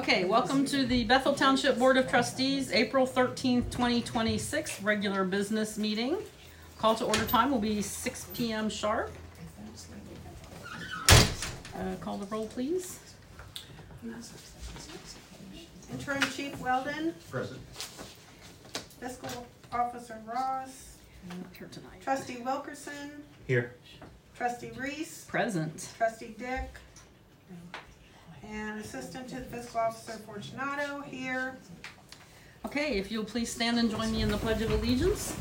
Okay, welcome to the Bethel Township Board of Trustees, April 13th, 2026, regular business meeting. Call to order time will be 6 p.m. sharp. Call the roll, please. Interim Chief Weldon. Present. Fiscal Officer Ross. Not here tonight. Trustee Wilkerson. Here. Trustee Reese. Present. Trustee Dick. And Assistant to the Fiscal Officer Fortunato here. Okay, if you'll please stand and join me in the Pledge of Allegiance.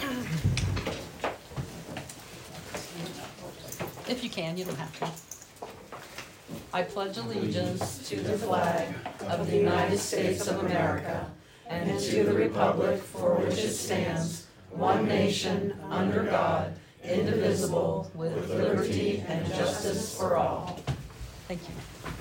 If you can, you don't have to. I pledge allegiance to the flag of the United States of America and to the republic for which it stands, one nation, under God, indivisible, with liberty and justice for all. Thank you.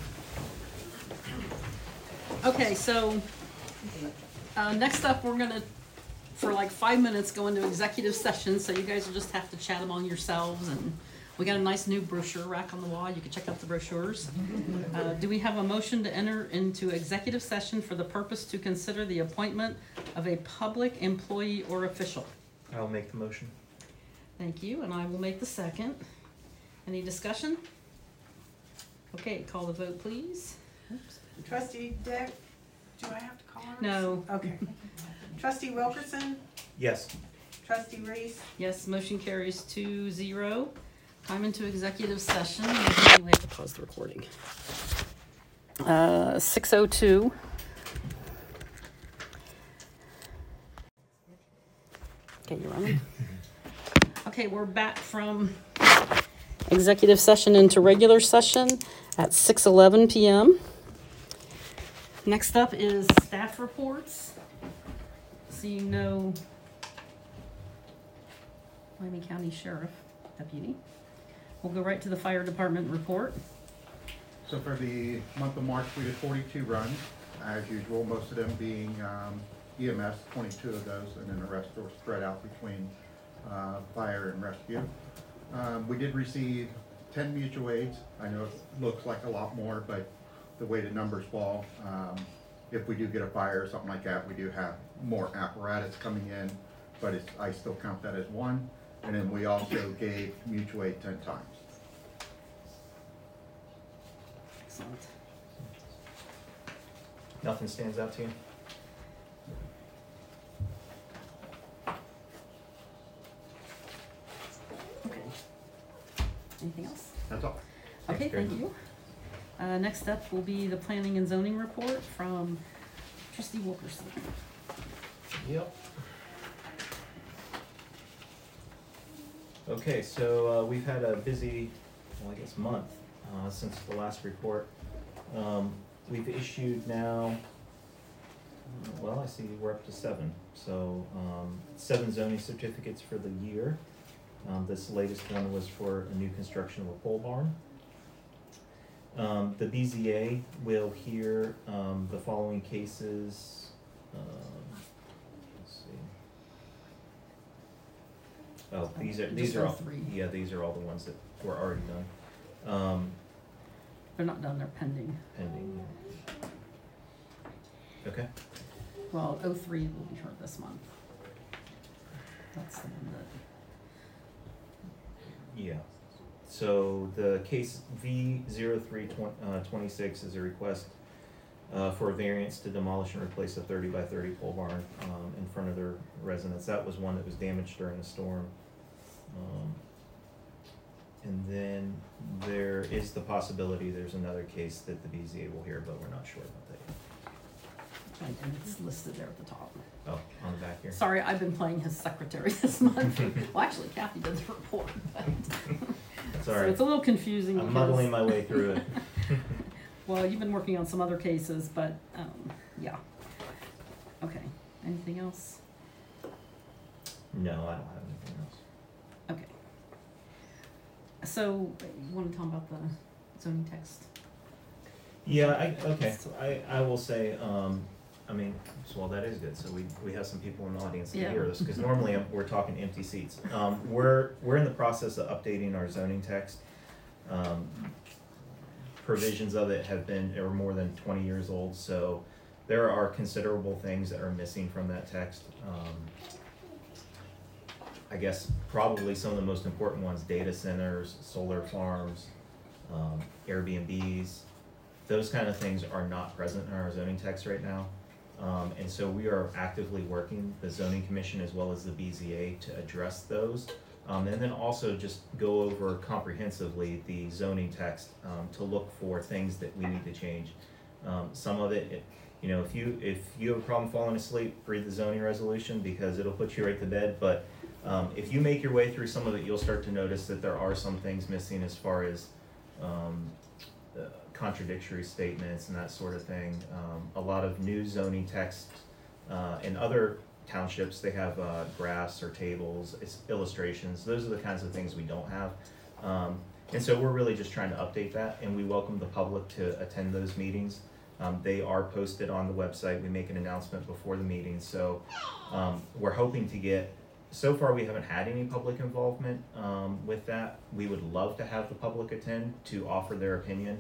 Okay, so next up we're gonna, for like 5 minutes, go into executive session, so you guys will just have to chat among yourselves, and we got a nice new brochure rack on the wall. You can check out the brochures. Do we have a motion to enter into executive session for the purpose to consider the appointment of a public employee or official? I'll make the motion. Thank you, and I will make the second. Any discussion? Okay, call the vote, please. Oops. Trustee Dick. Do I have to call her? No. Okay. Trustee Wilkerson. Yes. Trustee Reese. Yes, motion carries 2-0. Time into executive session. We have to pause the recording. 6:02. Okay, you're running. Okay, we're back from executive session into regular session at 6:11 p.m. Next up is staff reports. Seeing no Miami County Sheriff Deputy. We'll go right to the fire department report. So for the month of March, we did 42 runs, as usual, most of them being EMS, 22 of those, and then the rest were spread out between fire and rescue. We did receive 10 mutual aids. I know it looks like a lot more, but the way the numbers fall, if we do get a fire or something like that, we do have more apparatus coming in, but I still count that as one. And then we also gave mutual aid 10 times. Excellent. Nothing stands out to you? Okay. Anything else? That's all. Okay, Great. thank you. Next up will be the planning and zoning report from Trustee Wilkerson. Yep. Okay, so we've had a busy, well, I guess month since the last report. We've issued now, well, I see we're up to 7. So 7 zoning certificates for the year. This latest one was for a new construction of a pole barn. The BZA will hear the following cases. Let's see. Oh, these are all, 3. yeah, these are all the ones that were already done. They're not done, they're pending. Pending. Okay. Well, 03 will be heard this month. That's the one that, Yeah. So the case V0326 is a request for a variance to demolish and replace a 30 by 30 pole barn in front of their residence. That was one that was damaged during the storm. And then there is the possibility there's another case that the BZA will hear, but we're not sure about that yet. and it's listed there at the top. Oh, on the back here. Sorry, I've been playing his secretary this month. Well, actually, Kathy did the report, but That's so all right. it's a little confusing. I'm because- muddling my way through it. Well, you've been working on some other cases, but yeah. Okay. Anything else? No, I don't have anything else. Okay. So you want to talk about the zoning text? Yeah, I will say, I mean, well, that is good. So we have some people in the audience to Yeah. hear this, because normally we're talking empty seats. We're in the process of updating our zoning text. provisions of it are more than 20 years old, so there are considerable things that are missing from that text. I guess probably some of the most important ones: data centers, solar farms, Airbnbs. Those kind of things are not present in our zoning text right now. And so we are actively working, the zoning commission as well as the BZA, to address those. And then also just go over comprehensively the zoning text, to look for things that we need to change. Some of it, you know, if you have a problem falling asleep, read the zoning resolution, because it'll put you right to bed. But if you make your way through some of it, you'll start to notice that there are some things missing as far as contradictory statements and that sort of thing. A lot of new zoning text in other townships, they have graphs or tables, illustrations. Those are the kinds of things we don't have. And so we're really just trying to update that, and we welcome the public to attend those meetings. They are posted on the website. We make an announcement before the meeting. So we're hoping to get, so far we haven't had any public involvement with that. We would love to have the public attend to offer their opinion.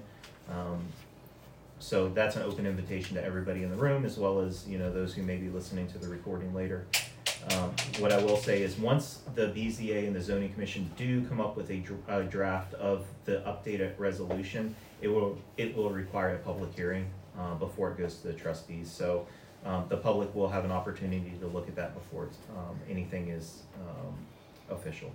So that's an open invitation to everybody in the room, as well as, you know, those who may be listening to the recording later. What I will say is, once the BZA and the zoning commission do come up with a draft of the updated resolution, it will require a public hearing before it goes to the trustees. So the public will have an opportunity to look at that before anything is official.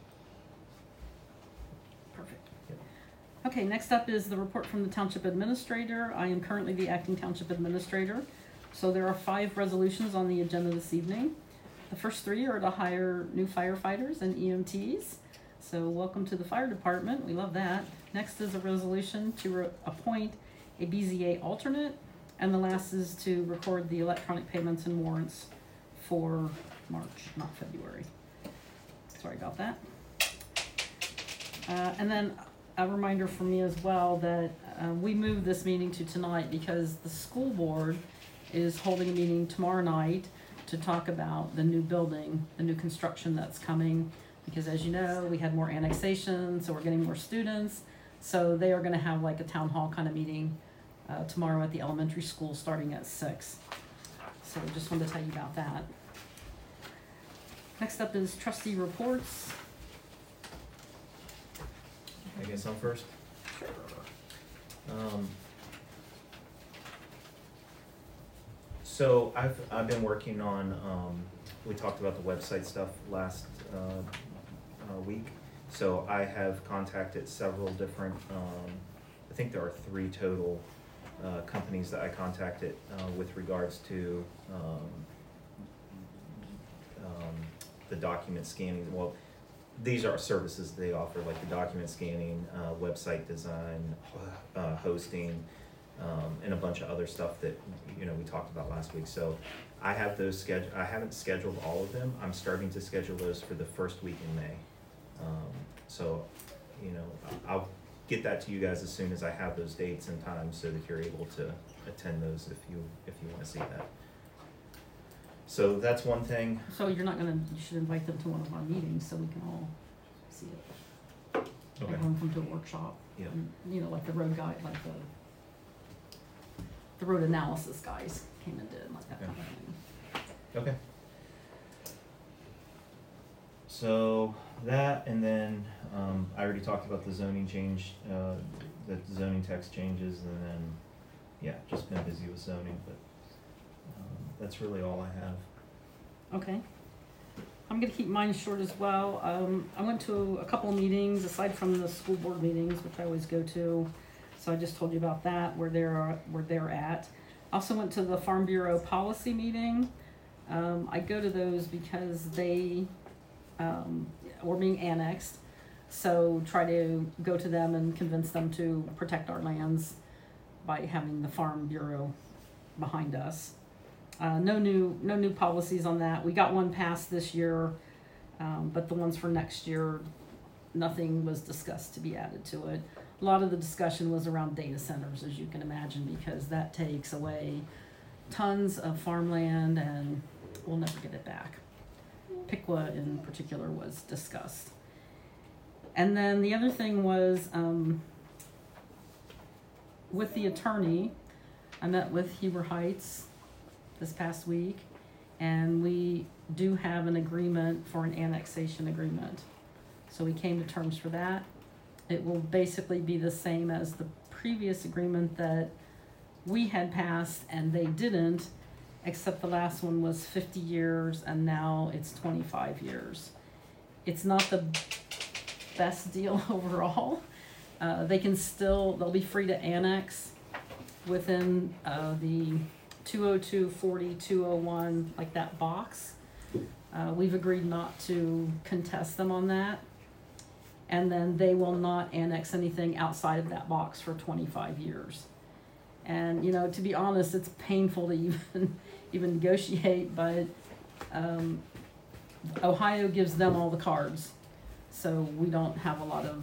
Perfect. Okay, next up is the report from the township administrator. I am currently the acting township administrator. So there are 5 resolutions on the agenda this evening. The first 3 are to hire new firefighters and EMTs. So welcome to the fire department. We love that. Next is a resolution to appoint a BZA alternate. And the last is to record the electronic payments and warrants for March, not February. Sorry about that. And then a reminder for me as well that we moved this meeting to tonight because the school board is holding a meeting tomorrow night to talk about the new building, the new construction that's coming. Because as you know, we had more annexation, so we're getting more students. So they are gonna have like a town hall kind of meeting tomorrow at the elementary school starting at 6. So just wanted to tell you about that. Next up is trustee reports. I guess I'm first. So I've been working on, we talked about the website stuff last week. So I have contacted several different, I think there are 3 total companies that I contacted with regards to the document scanning. Well, these are services they offer, like the document scanning, website design, hosting, and a bunch of other stuff that, you know, we talked about last week. So I have those scheduled. I haven't scheduled all of them. I'm starting to schedule those for the first week in May. So, you know, I'll get that to you guys as soon as I have those dates and times, so that you're able to attend those if you want to see that. So that's one thing. So you should invite them to one of our meetings so we can all see it. Okay. Everyone come to a workshop. Yeah. And, you know, like the road guy, like the road analysis guys came and did, like that Okay. kind of thing. Okay. So that, and then I already talked about the zoning change, the zoning text changes, and then, yeah, just been busy with zoning, but that's really all I have. Okay. I'm gonna keep mine short as well. I went to a couple meetings aside from the school board meetings, which I always go to. So I just told you about that, where they're at. I also went to the Farm Bureau policy meeting. I go to those because they were being annexed. So try to go to them and convince them to protect our lands by having the Farm Bureau behind us. No new policies on that. We got one passed this year, but the ones for next year, nothing was discussed to be added to it. A lot of the discussion was around data centers, as you can imagine, because that takes away tons of farmland and we'll never get it back. Piqua in particular was discussed. And then the other thing was with the attorney, I met with Huber Heights this past week, and we do have an agreement for an annexation agreement. So we came to terms for that. It will basically be the same as the previous agreement that we had passed and they didn't, except the last one was 50 years and now it's 25 years. It's not the best deal overall. They'll be free to annex within the 202, 40, 201, like that box. We've agreed not to contest them on that. And then they will not annex anything outside of that box for 25 years. And, you know, to be honest, it's painful to even negotiate, but Ohio gives them all the cards. So we don't have a lot of,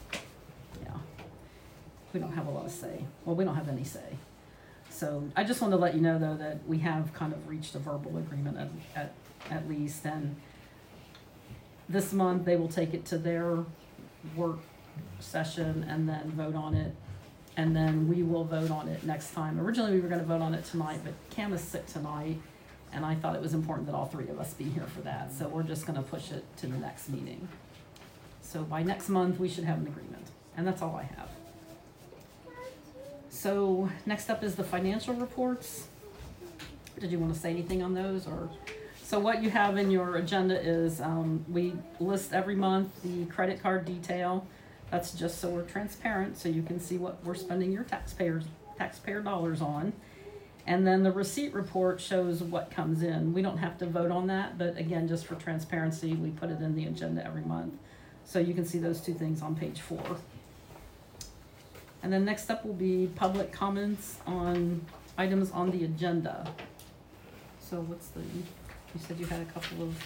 we don't have a lot of say. Well, we don't have any say. So I just wanted to let you know, though, that we have kind of reached a verbal agreement at least. And this month they will take it to their work session and then vote on it. And then we will vote on it next time. Originally we were going to vote on it tonight, but Cam is sick tonight. And I thought it was important that all three of us be here for that. So we're just going to push it to the next meeting. So by next month we should have an agreement. And that's all I have. So next up is the financial reports. Did you want to say anything on those? Or so what you have in your agenda is we list every month the credit card detail. That's just so we're transparent, so you can see what we're spending your taxpayer dollars on. And then the receipt report shows what comes in. We don't have to vote on that, but again, just for transparency, we put it in the agenda every month. So you can see those two things on page 4. And then next up will be public comments on items on the agenda. So what's you said you had a couple of...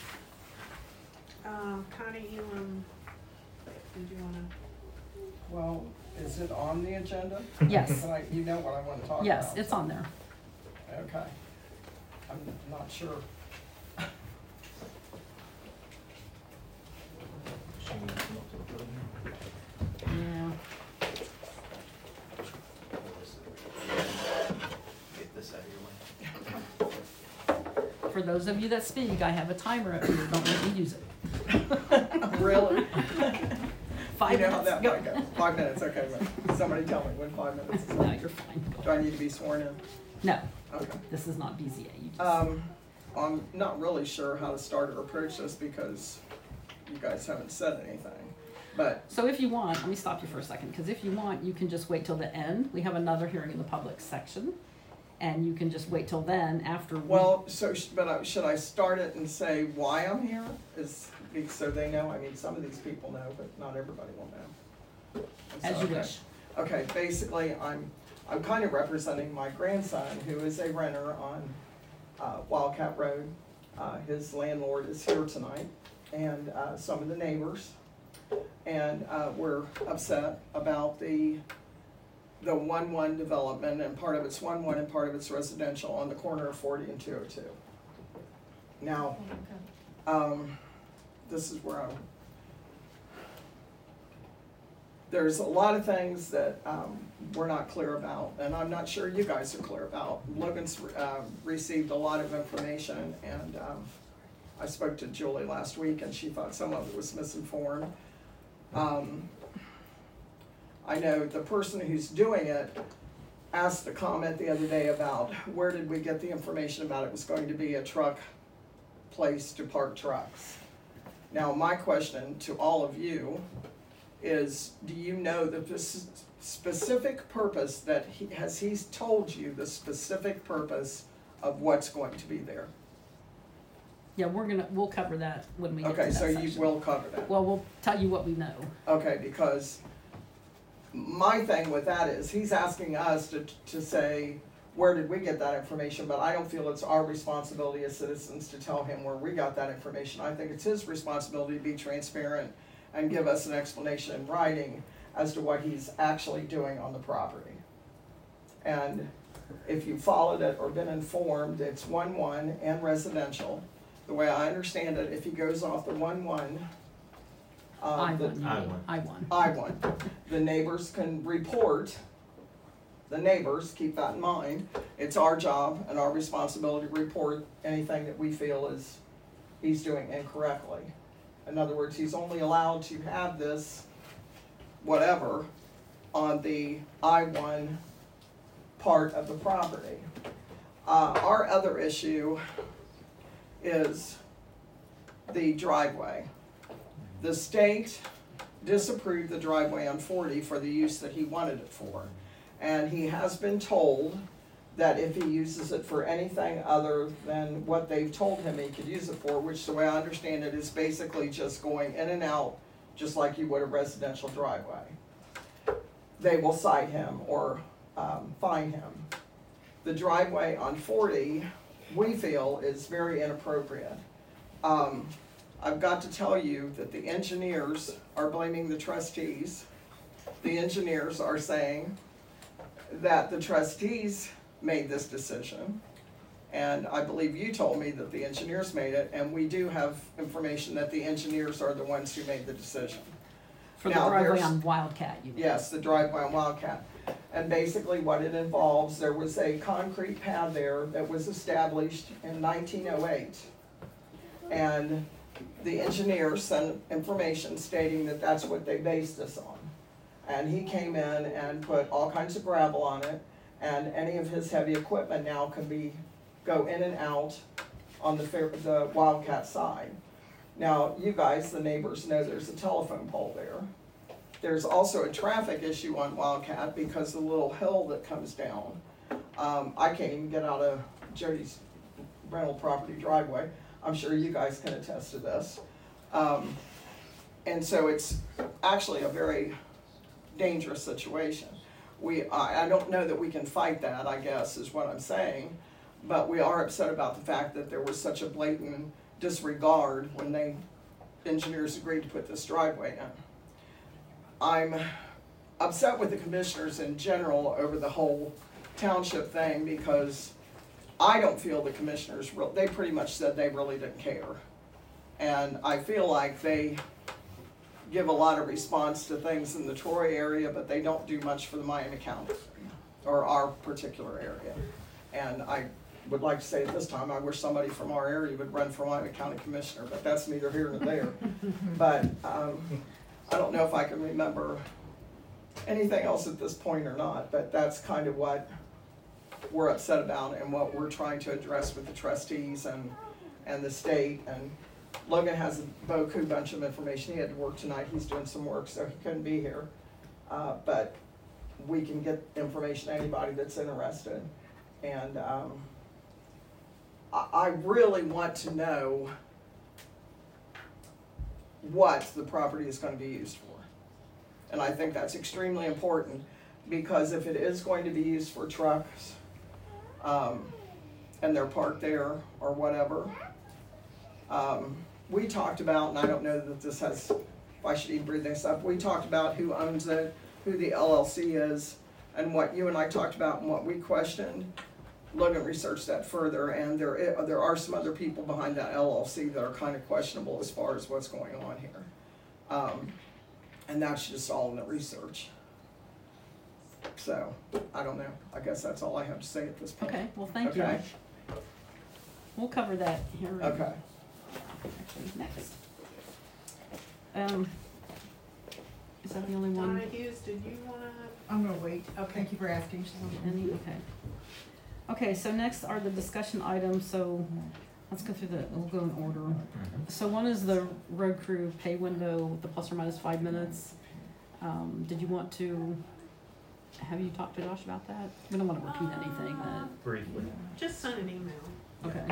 Connie, did you wanna? Well, is it on the agenda? Yes. You know what I want to talk about? Yes, it's on there. Okay. I'm not sure. Yeah. Get this out of your way. For those of you that speak, I have a timer up here. Don't let me use it. Really? 5 You know how minutes. that Go. might go. 5 minutes, okay. Wait. Somebody tell me when 5 minutes is No, up. you're fine. Do I need to be sworn in? No, Okay. this is not BZA. You just, I'm not really sure how to start or approach this because you guys haven't said anything. But So if you want, let me stop you for a second, because if you want, you can just wait till the end. We have another hearing in the public section, and you can just wait till then after. well, should I start it and say why I'm here? So they know. I mean, some of these people know, but not everybody will know. As So, you okay. wish. Okay, basically, I'm kind of representing my grandson, who is a renter on Wildcat Road. His landlord is here tonight, and some of the neighbors. And we're upset about the 1-1 development, and part of it's 1-1 and part of it's residential on the corner of 40 and 202. Now, this is where there's a lot of things that we're not clear about, and I'm not sure you guys are clear about. Logan's received a lot of information, and I spoke to Julie last week, and she thought some of it was misinformed. I know the person who's doing it asked a comment the other day about where did we get the information about it was going to be a truck place to park trucks. Now, my question to all of you is, do you know the specific purpose that he's told you the specific purpose of what's going to be there? Yeah, we'll cover that when we get to that Okay, so section. you will cover that. Well, we'll tell you what we know. Okay, because my thing with that is, he's asking us to say, where did we get that information? But I don't feel it's our responsibility as citizens to tell him where we got that information. I think it's his responsibility to be transparent and give us an explanation in writing as to what he's actually doing on the property. And if you followed it or been informed, it's 1-1 and residential. The way I understand it, if he goes off the 1-1, I won. I won. I-1, the neighbors can report the neighbors, keep that in mind. It's our job and our responsibility to report anything that we feel is he's doing incorrectly. In other words, he's only allowed to have this whatever on the I-1 part of the property. Our other issue is the driveway. The state disapproved the driveway on 40 for the use that he wanted it for. And he has been told that if he uses it for anything other than what they've told him he could use it for, which the way I understand it is basically just going in and out, just like you would a residential driveway, they will cite him or fine him. The driveway on 40, we feel, is very inappropriate. I've got to tell you that the engineers are blaming the trustees. The engineers are saying that the trustees made this decision. And I believe you told me that the engineers made it, and we do have information that the engineers are the ones who made the decision. For the Now, driveway there's- on Wildcat, you mean? Yes, the driveway on Wildcat. And basically what it involves, there was a concrete pad there that was established in 1908. And the engineer sent information stating that that's what they based this on. And he came in and put all kinds of gravel on it, and any of his heavy equipment now can go in and out on the Wildcat side. Now, you guys, the neighbors, know there's a telephone pole there. There's also a traffic issue on Wildcat because the little hill that comes down. I can't even get out of Jody's rental property driveway. I'm sure you guys can attest to this. And so it's actually a very dangerous situation. I don't know that we can fight that, I guess, is what I'm saying. But we are upset about the fact that there was such a blatant disregard when engineers agreed to put this driveway in. I'm upset with the commissioners in general over the whole township thing because I don't feel the commissioners, they pretty much said they really didn't care. And I feel like they give a lot of response to things in the Troy area, but they don't do much for the Miami County or our particular area. And I would like to say at this time, I wish somebody from our area would run for Miami County Commissioner, but that's neither here nor there. But I don't know if I can remember anything else at this point or not, but that's kind of what we're upset about and what we're trying to address with the trustees and the state. And Logan has a beaucoup bunch of information. He had to work tonight. He's doing some work, so he couldn't be here. But we can get information to anybody that's interested. And I really want to know what the property is going to be used for. And I think that's extremely important because if it is going to be used for trucks, and they're parked there or whatever, we talked about, and I don't know that this has, if I should even bring this up, we talked about who owns it, who the LLC is, and what you and I talked about and what we questioned. Logan researched that further, and there are some other people behind that LLC that are kind of questionable as far as what's going on here. And that's just all in the research. So, I don't know. I guess that's all I have to say at this point. Okay, well, thank you. Okay. We'll cover that here. Okay. Actually, next. Is that the only Donna one? Hughes, did you wanna? I'm gonna wait. Okay. Thank you for asking. Any? Okay. Okay, so next are the discussion items, so let's go through we'll go in order. So one is the road crew pay window with the plus or minus 5 minutes. Did you want to, have you talked to Josh about that? We don't want to repeat anything that, Briefly. Just send an email. okay.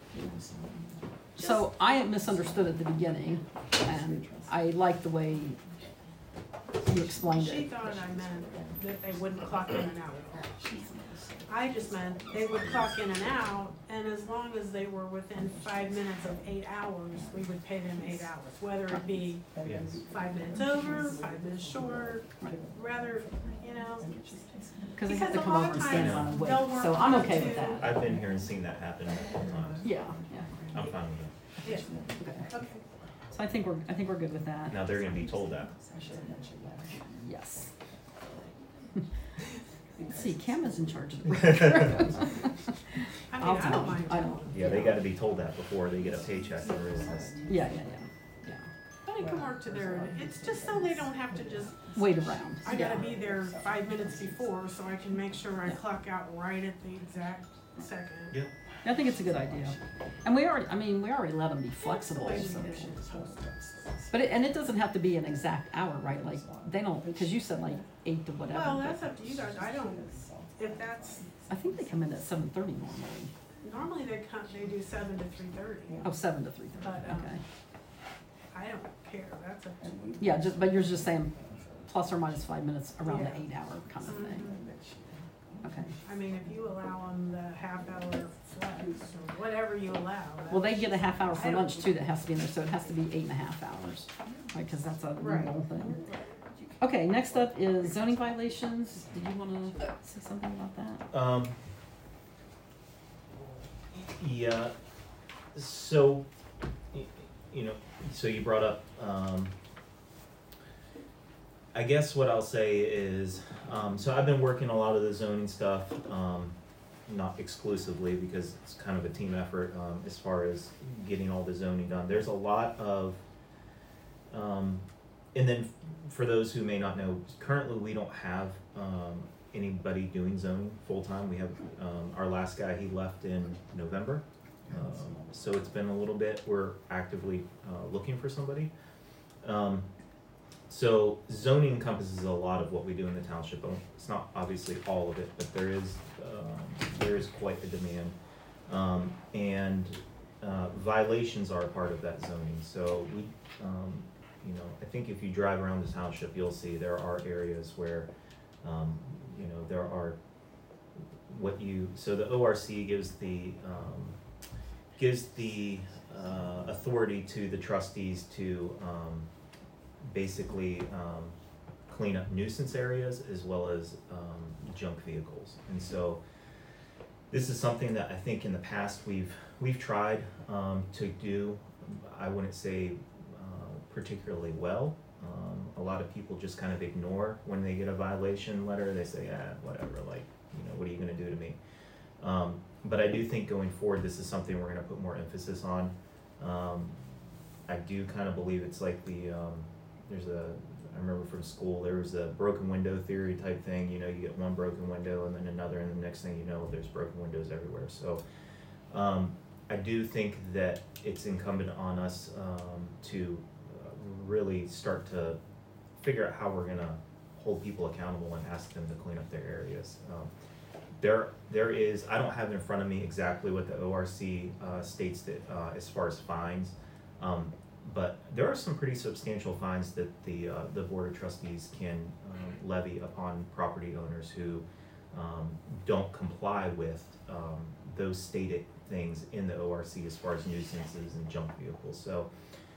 So I had misunderstood at the beginning, and I like the way you explained She it. thought I meant that they wouldn't clock in and out. I just meant they would clock in and out, and as long as they were within 5 minutes of 8 hours, we would pay them 8 hours, whether it be Yes. 5 minutes over, 5 minutes short, rather, you know. Because they have to Because a come lot over of and stand times around and wait, they'll work so I'm on okay to- with that. I've been here and seen that happen multiple times. Yeah, yeah, I'm fine with Yeah, okay. okay. So I think we're good with it. that. Now, they're gonna be told that. Yes. see, Cam is in charge of the record. I I'll mean, I tell don't him. mind. I don't. Yeah, they gotta be told that before they get a paycheck and realize. Yeah. But it can work to their, it's just so they don't have to just, Wait around. I gotta Yeah. be there 5 minutes before so I can make sure I Yeah. clock out right at the exact second. Yeah. I think it's a good idea. And we already let them be flexible. So. But and it doesn't have to be an exact hour, right? Like they don't, because you said like 8 to whatever. Well, but that's up to you guys. I don't, if that's, I think they come in at 7:30 normally. normally they do 7 to 3:30. Oh, 7 to 3:30. But, Okay. I don't care. That's up to you. Yeah, but you're just saying plus or minus 5 minutes around Yeah. the 8 hour kind of thing. Okay. I mean, if you allow them the half hour flex or whatever you allow. Well, they get a half hour for I don't- lunch too that has to be in there, so it has to be 8.5 hours, right? Because that's a Right. normal thing. Okay, next up is zoning violations. Did you want to say something about that? Yeah, so, so you brought up, I guess what I'll say is, so I've been working a lot of the zoning stuff, not exclusively because it's kind of a team effort, as far as getting all the zoning done. There's a lot of, and then for those who may not know, currently we don't have, anybody doing zoning full-time. We have, our last guy, he left in November. So it's been a little bit, we're actively, looking for somebody. So zoning encompasses a lot of what we do in the township. It's not obviously all of it, but there is quite a demand. And violations are a part of that zoning. So we, I think if you drive around the township, you'll see there are areas where, there are so the ORC gives the authority to the trustees to basically clean up nuisance areas as well as junk vehicles. And so this is something that I think in the past we've tried to do. I wouldn't say particularly well. A lot of people just kind of ignore when they get a violation letter. They say, whatever, like, what are you gonna do to me? But I do think going forward, this is something we're gonna put more emphasis on. I do kind of believe it's like I remember from school, there was a broken window theory type thing. You get one broken window and then another, and the next thing you know, there's broken windows everywhere. So I do think that it's incumbent on us to really start to figure out how we're gonna hold people accountable and ask them to clean up their areas. There is, I don't have in front of me exactly what the ORC states that as far as fines, but there are some pretty substantial fines that the Board of Trustees can levy upon property owners who don't comply with those stated things in the ORC as far as nuisances and junk vehicles. So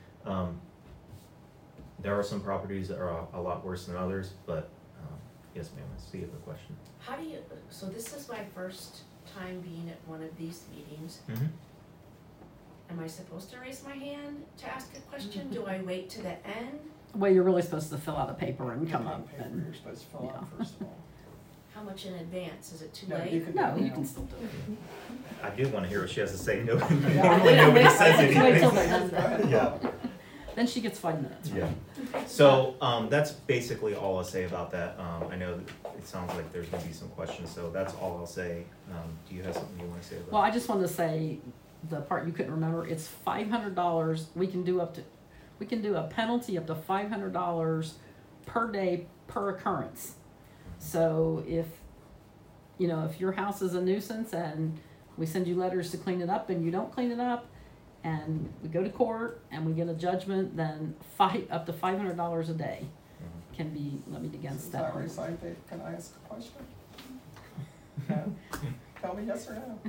there are some properties that are a lot worse than others, but yes, ma'am, I see you have a question. How do you, so this is my first time being at one of these meetings. Mm-hmm. Am I supposed to raise my hand to ask a question? Do I wait to the end? Well, you're really supposed to fill out a paper and come Not up paper, and, you're supposed to fill out yeah. first of all. How much in advance? Is it too No, late? you can do no, it you now. can still do it. I do want to hear what she has to say. No, Yeah. normally nobody says Wait till anything. they're done. Go ahead and Yeah. vote. Then she gets 5 minutes, right? Yeah. So that's basically all I'll say about that. I know that it sounds like there's gonna be some questions, so that's all I'll say. Do you have something you want to say about? Well, I just wanted to say, the part you couldn't remember, it's $500. We can do a penalty up to $500 per day per occurrence. So if your house is a nuisance and we send you letters to clean it up and you don't clean it up, and we go to court and we get a judgment, then up to $500 a day can be levied against Is that. that right, Dave? Can I ask a question? No? Tell me yes or no.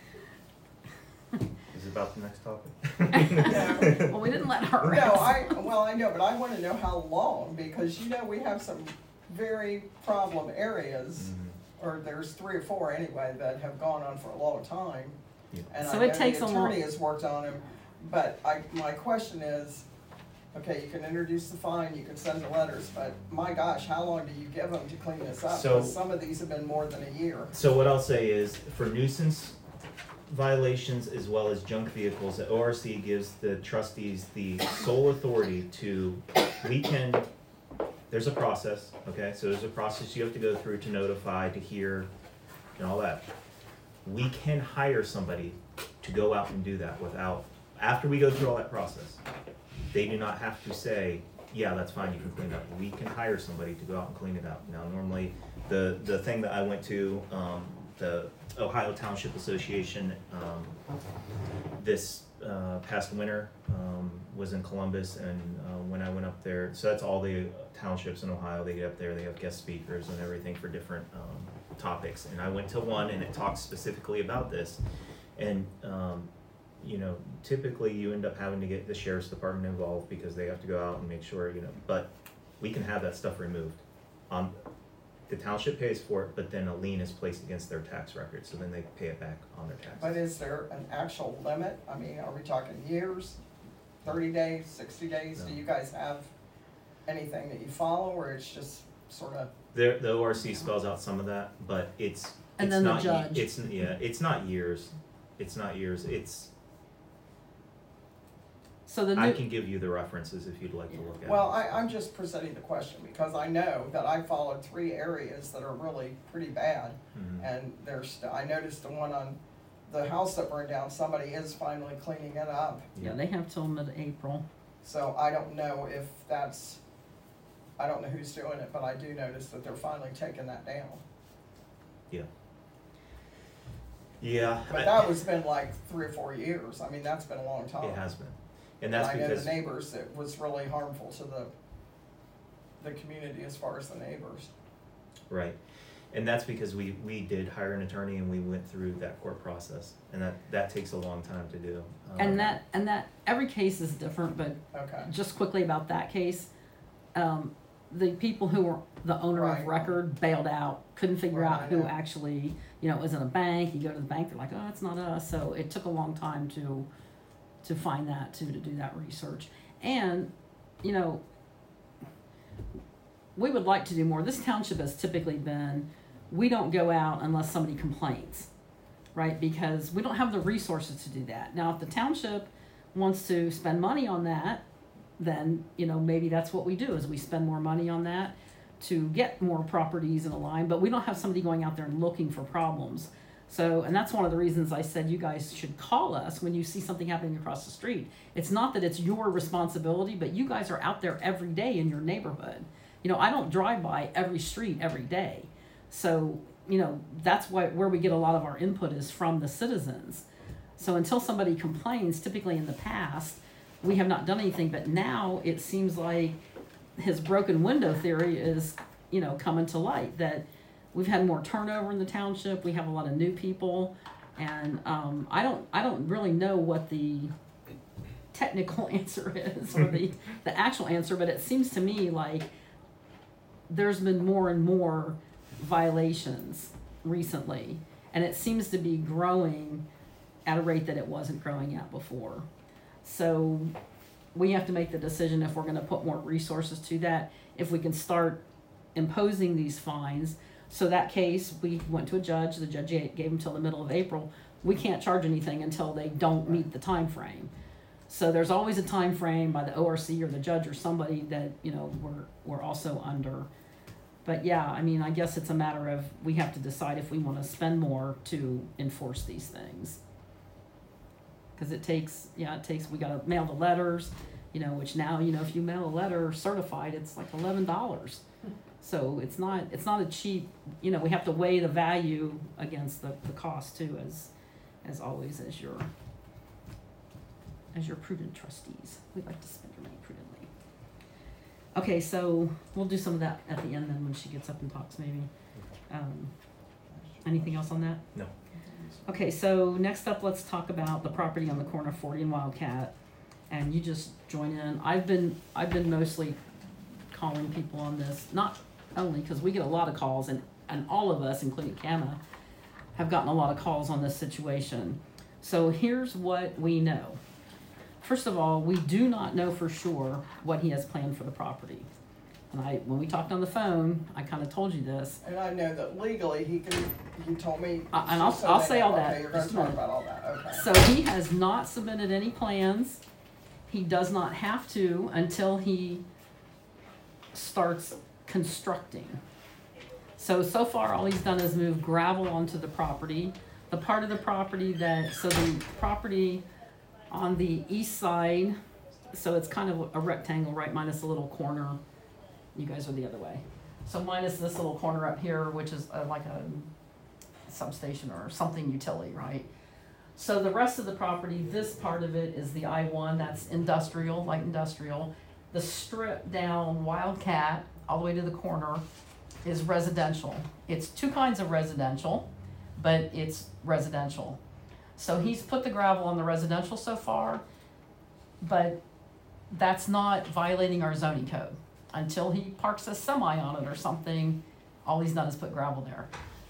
Is it about the next topic? No. Well, we didn't let her. No, ask. I know, but I wanna know how long, because we have some very problem areas, Mhm. or there's 3 or 4 anyway, that have gone on for a long time. Yeah. And So I it know takes the a long- attorney has worked on them, but my question is, Okay, you can introduce the fine, you can send the letters, but my gosh, how long do you give them to clean this up? So- 'Cause some of these have been more than a year. So what I'll say is, for nuisance violations as well as junk vehicles, the ORC gives the trustees the sole authority to, we can, there's a process, okay? So there's a process you have to go through to notify, to hear, and all that. We can hire somebody to go out and do that without, after we go through all that process. They do not have to say, yeah, that's fine, you can clean it up. We can hire somebody to go out and clean it up. Now, normally, the thing that I went to, the Ohio Township Association, this past winter, was in Columbus, and when I went up there, so that's all the townships in Ohio, they get up there, they have guest speakers and everything for different topics. And I went to one, and it talks specifically about this. And you know, typically you end up having to get the sheriff's department involved because they have to go out and make sure, you know, but we can have that stuff removed. The township pays for it, but then a lien is placed against their tax record, so then they pay it back on their But taxes. is there an actual limit? I mean, are we talking years, 30 days, 60 days? Do No. you guys have anything that you follow, or it's just sort of, The ORC spells out some of that, but And then the not, judge. it's not years, it's, So the I new, can give you the references if you'd like to look at it. well, I'm just presenting the question because I know that I followed 3 areas that are really pretty bad. Mhm. And I noticed the one on the house that burned down, somebody is finally cleaning it up. yeah, they have till mid-April. So I don't know if I don't know who's doing it, but I do notice that they're finally taking that down. Yeah, But that was been like 3 or 4 years. I mean, that's been a long time. it has been, and that's I know because. the neighbors, it was really harmful to the community as far as the neighbors. Right, and that's because we did hire an attorney and we went through that court process, and that takes a long time to do. And that, every case is different, but Okay. just quickly about that case, the people who were the owner Right. of record bailed out, couldn't figure Right, out I who know. actually, you know, it was in a bank, you go to the bank, they're like, oh, it's not us, so it took a long time to find that, to do that research. And, you know, we would like to do more. This township has typically been, we don't go out unless somebody complains, right? Because we don't have the resources to do that. Now, if the township wants to spend money on that, then, you know, maybe that's what we do, is we spend more money on that to get more properties in a line, but we don't have somebody going out there and looking for problems. So, and that's one of the reasons I said you guys should call us when you see something happening across the street. It's not that it's your responsibility, but you guys are out there every day in your neighborhood. You know, I don't drive by every street every day. So, you know, that's where we get a lot of our input is from the citizens. So until somebody complains, typically in the past, we have not done anything, but now it seems like his broken window theory is, you know, coming to light, that we've had more turnover in the township, we have a lot of new people, and I don't really know what the technical answer is, or the actual answer, but it seems to me like there's been more and more violations recently, and it seems to be growing at a rate that it wasn't growing at before. So we have to make the decision if we're gonna put more resources to that, if we can start imposing these fines. So that case, we went to a judge, the judge gave them till the middle of April. We can't charge anything until they don't meet the time frame. So there's always a time frame by the ORC or the judge or somebody that, you know, we're also under. But yeah, I mean, I guess it's a matter of, we have to decide if we wanna spend more to enforce these things. Cause it takes, we gotta mail the letters, you know, which now, you know, if you mail a letter certified, it's like $11. So it's not a cheap, you know, we have to weigh the value against the cost too, as always, as your prudent trustees. We like to spend your money prudently. Okay, so we'll do some of that at the end then when she gets up and talks maybe. Anything else on that? No. Okay, so next up, let's talk about the property on the corner of 40 and Wildcat, and you just join in. I've been mostly calling people on this, not only because we get a lot of calls, and all of us, including Kama, have gotten a lot of calls on this situation. So here's what we know. first of all, we do not know for sure what he has planned for the property. And when we talked on the phone, I kind of told you this. And I know that legally he told me. And I'll so they say know. all that Okay, you're gonna just a talk minute. about all that, okay. So he has not submitted any plans. He does not have to until he starts constructing. So far, all he's done is move gravel onto the property. The part of the property so the property on the east side, so it's kind of a rectangle, right, minus a little corner. You guys are the other way. So minus this little corner up here, which is like a substation or something utility, right? So the rest of the property, this part of it is the I-1, that's industrial, light industrial. The strip down Wildcat, all the way to the corner, is residential. It's two kinds of residential, but it's residential. So he's put the gravel on the residential so far, but that's not violating our zoning code. Until he parks a semi on it or something, all he's done is put gravel there.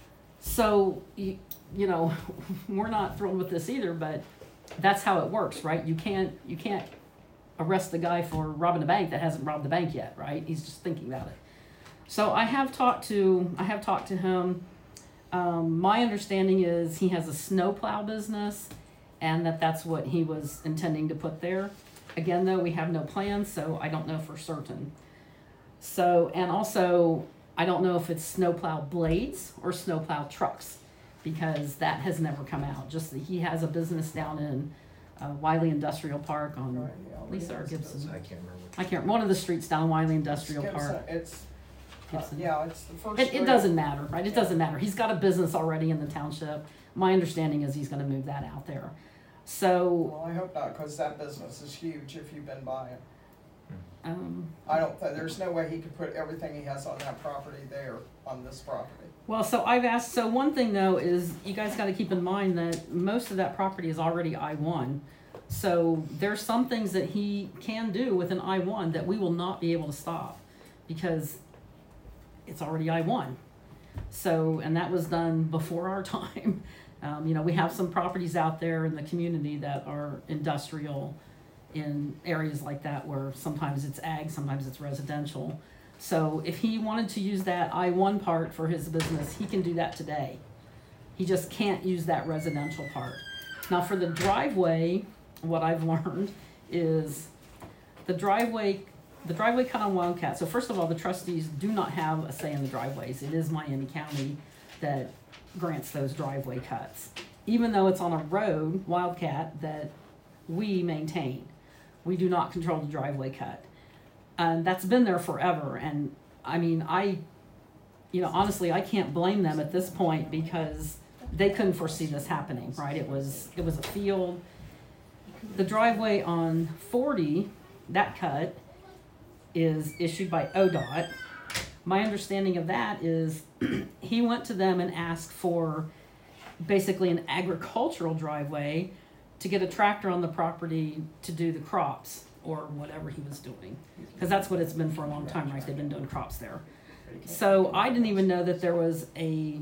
So, you know, we're not thrilled with this either, but that's how it works, right? You can't arrest the guy for robbing a bank that hasn't robbed the bank yet, right? He's just thinking about it. So I have talked to him. My understanding is he has a snowplow business, and that's what he was intending to put there. Again, though, we have no plans, so I don't know for certain. So, and also, I don't know if it's snowplow blades or snowplow trucks, because that has never come out. Just that he has a business down in Wiley Industrial Park on Right, yeah, Lisa or it's- Gibson. I can't remember. I can't. One of the streets down Wiley Industrial Gibson, Park. it's, Gibson. yeah, it's the first. It street. doesn't matter, right? It doesn't matter. He's got a business already in the township. My understanding is he's going to move that out there. So, Well, I hope not, cause that business is huge if you've been by it. um, I don't, there's no way he could put everything he has on that property there, on this property. well, so I've asked. So one thing though is you guys got to keep in mind that most of that property is already I-1. So there's some things that he can do with an I-1 that we will not be able to stop because it's already I-1. So, and that was done before our time. You know, we have some properties out there in the community that are industrial in areas like that where sometimes it's ag, sometimes it's residential. So if he wanted to use that I-1 part for his business, he can do that today. He just can't use that residential part. Now for the driveway, what I've learned is the driveway cut on Wildcat. So first of all, the trustees do not have a say in the driveways. It is Miami County that grants those driveway cuts. Even though it's on a road, Wildcat, that we maintain. We do not control the driveway cut. And that's been there forever. And I mean, honestly, I can't blame them at this point because they couldn't foresee this happening, right? It was a field. The driveway on 40, that cut, is issued by ODOT. My understanding of that is he went to them and asked for basically an agricultural driveway to get a tractor on the property to do the crops or whatever he was doing. Because that's what it's been for a long time, right? They've been doing crops there. So I didn't even know that there was a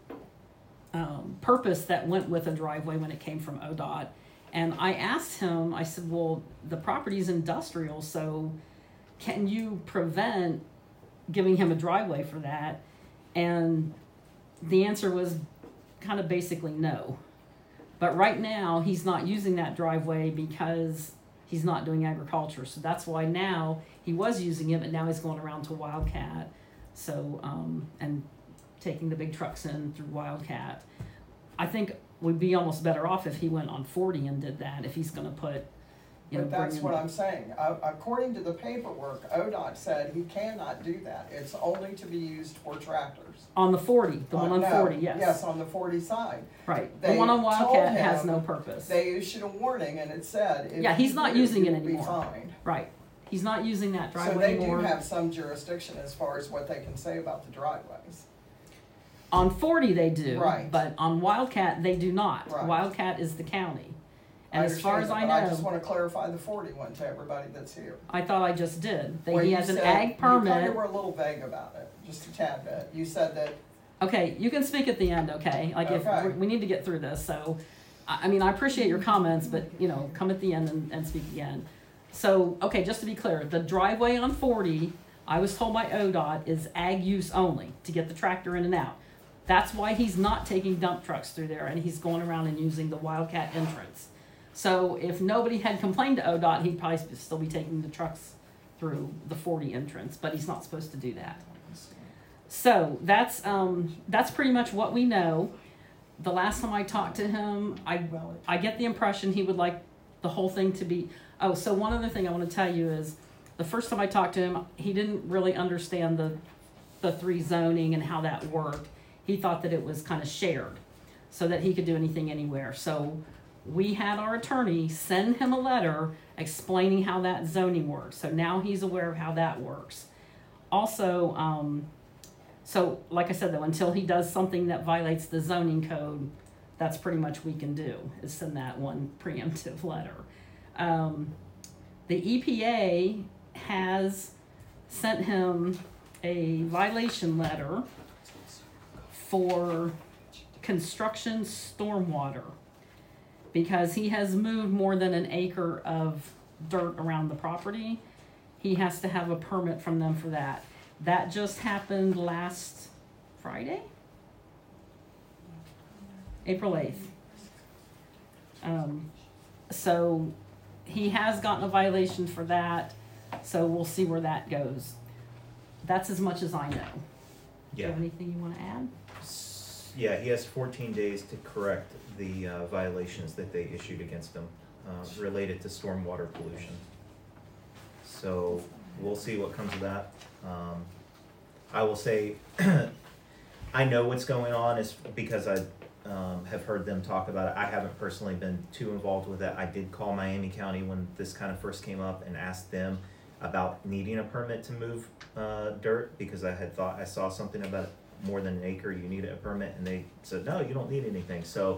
purpose that went with a driveway when it came from ODOT. And I asked him, I said, well, the property's industrial, so can you prevent giving him a driveway for that? And the answer was kind of basically no. But right now, he's not using that driveway because he's not doing agriculture. So that's why now he was using it, but now he's going around to Wildcat. So, and taking the big trucks in through Wildcat. I think we'd be almost better off if he went on 40 and did that, if he's gonna put, But that's bring in what I'm saying. According to the paperwork, ODOT said he cannot do that. It's only to be used for tractors. on the 40, the one on No, 40, yes. Yes, on the 40 side. Right, the They one on told Wildcat has him no purpose. They issued a warning and it said. if Yeah, he's you not do, using you it will be anymore. fined. Right, he's not using that So driveway they do anymore. have some jurisdiction as far as what they can say about the driveways. On 40 they do, Right. but on Wildcat they do not. Right. Wildcat is the county. And as far as I understand that, but I just know, wanna clarify the 40 one to everybody that's here. I thought I just did. Where He you has an said- ag You kinda permit. were a little vague about it, just a tad bit. You said that, Okay, you can speak at the end, okay? Like if Okay. we need to get through this, so I mean, I appreciate your comments, but, you know, come at the end and speak again. So, okay, just to be clear, the driveway on 40, I was told by ODOT, is ag use only, to get the tractor in and out. That's why he's not taking dump trucks through there, and he's going around and using the Wildcat entrance. So if nobody had complained to ODOT, he'd probably still be taking the trucks through the 40 entrance, but he's not supposed to do that. So that's pretty much what we know. The last time I talked to him, I get the impression he would like the whole thing to be. Oh, so one other thing I want to tell you is, the first time I talked to him, he didn't really understand the 3 zoning and how that worked. He thought that it was kind of shared, so that he could do anything anywhere. So we had our attorney send him a letter explaining how that zoning works. So now he's aware of how that works. Also, so like I said though, until he does something that violates the zoning code, that's pretty much we can do, is send that one preemptive letter. The EPA has sent him a violation letter for construction stormwater, because he has moved more than an acre of dirt around the property. He has to have a permit from them for that. That just happened last Friday? April 8th. So he has gotten a violation for that, so we'll see where that goes. That's as much as I know. Do you have anything you want to add? Yeah, he has 14 days to correct the violations that they issued against him related to stormwater pollution. So we'll see what comes of that. I will say, I know what's going on is because I have heard them talk about it. I haven't personally been too involved with it. I did call Miami County when this kind of first came up and asked them about needing a permit to move dirt, because I had thought I saw something about more than an acre, you need a permit, and they said, no, you don't need anything. So,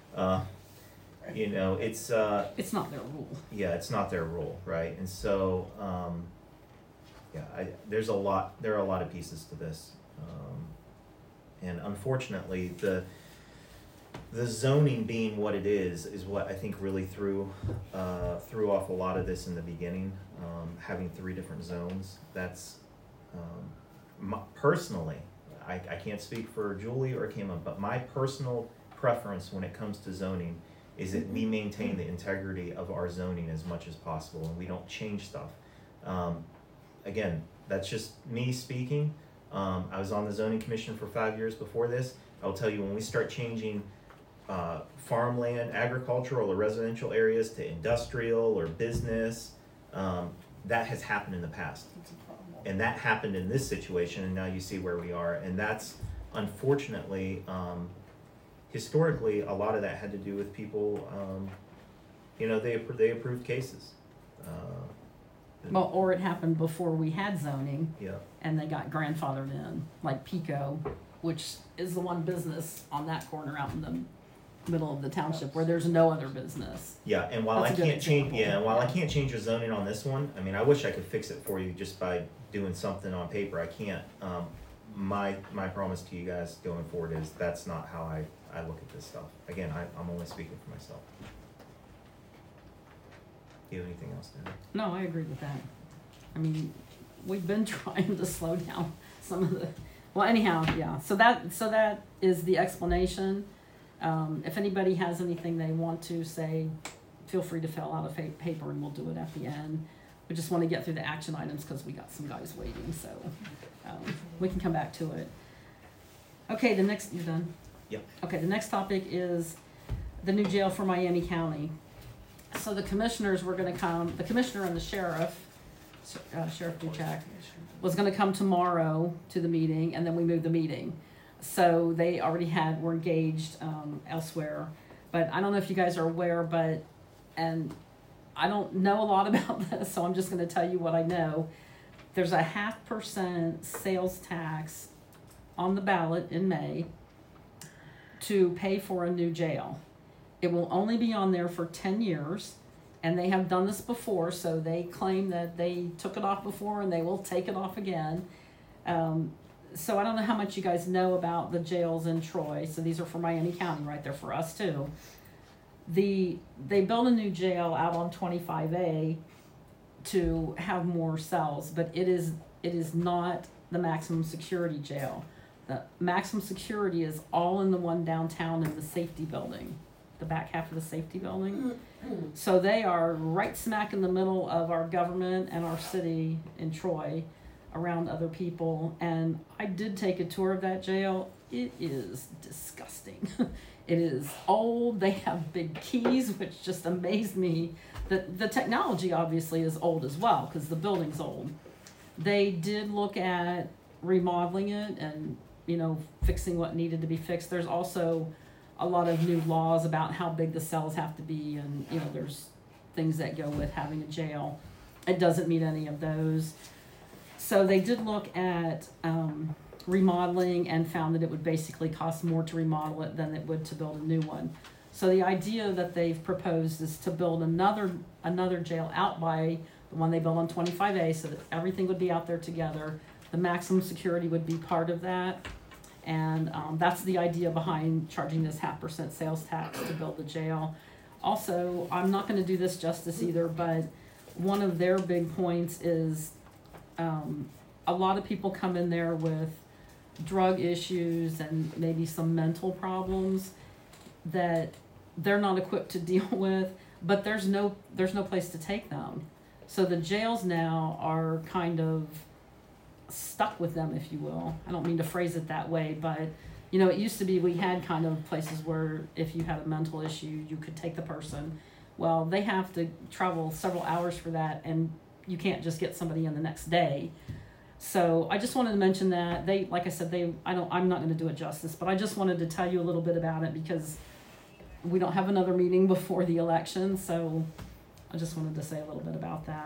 you know, it's not their rule. Yeah, it's not their rule, right? And so, yeah, there are a lot of pieces to this. And unfortunately, the zoning being what it is what I think really threw off a lot of this in the beginning. Having 3 different zones, that's, personally, I can't speak for Julie or Kima, but my personal preference when it comes to zoning is that we maintain the integrity of our zoning as much as possible and we don't change stuff. Again, that's just me speaking. I was on the zoning commission for 5 years before this. I'll tell you, when we start changing farmland, agricultural or residential areas to industrial or business, that has happened in the past. And that happened in this situation, and now you see where we are. And that's, unfortunately, historically, a lot of that had to do with people, you know, they approved cases. Well, or it happened before we had zoning, Yeah. and they got grandfathered in, like Pico, which is the one business on that corner out in the middle of the township where there's no other business. Yeah, and while That's a I good can't change, example. yeah, while I can't change the zoning on this one, I mean, I wish I could fix it for you just by doing something on paper. I can't. My promise to you guys going forward is that's not how I look at this stuff. Again, I'm only speaking for myself. Do you have anything else to add? No, I agree with that. I mean, we've been trying to slow down some of the, well, anyhow, yeah. So that is the explanation. If anybody has anything they want to say, feel free to fill out a paper and we'll do it at the end. We just want to get through the action items because we got some guys waiting, so we can come back to it. Okay, you're done? Yep. Okay, the next topic is the new jail for Miami County. So the commissioners were gonna come, the commissioner and the sheriff, Sheriff Duchek, was gonna come tomorrow to the meeting, and then we moved the meeting. So they already were engaged elsewhere. But I don't know if you guys are aware, and I don't know a lot about this, so I'm just gonna tell you what I know. There's a 0.5% sales tax on the ballot in May to pay for a new jail. It will only be on there for 10 years, and they have done this before, so they claim that they took it off before and they will take it off again. So I don't know how much you guys know about the jails in Troy. So these are for Miami County, right? They're for us too. They built a new jail out on 25A to have more cells, but it is not the maximum security jail. The maximum security is all in the one downtown in the safety building, the back half of the safety building. So they are right smack in the middle of our government and our city in Troy, around other people. And I did take a tour of that jail. It is disgusting. It is old. They have big keys, which just amazed me. The technology obviously is old as well because the building's old. They did look at remodeling it and, you know, fixing what needed to be fixed. There's also a lot of new laws about how big the cells have to be, and, you know, there's things that go with having a jail. It doesn't meet any of those. So they did look at remodeling and found that it would basically cost more to remodel it than it would to build a new one. So the idea that they've proposed is to build another jail out by the one they built on 25A, so that everything would be out there together. The maximum security would be part of that. And that's the idea behind charging this 0.5% sales tax to build the jail. Also, I'm not going to do this justice either, but one of their big points is a lot of people come in there with drug issues and maybe some mental problems that they're not equipped to deal with, but there's no place to take them. So the jails now are kind of stuck with them, if you will. I don't mean to phrase it that way, but you know, it used to be we had kind of places where if you had a mental issue, you could take the person. Well, they have to travel several hours for that, and you can't just get somebody in the next day. So I just wanted to mention that they, like I said, I'm not going to do it justice, but I just wanted to tell you a little bit about it because we don't have another meeting before the election. So I just wanted to say a little bit about that.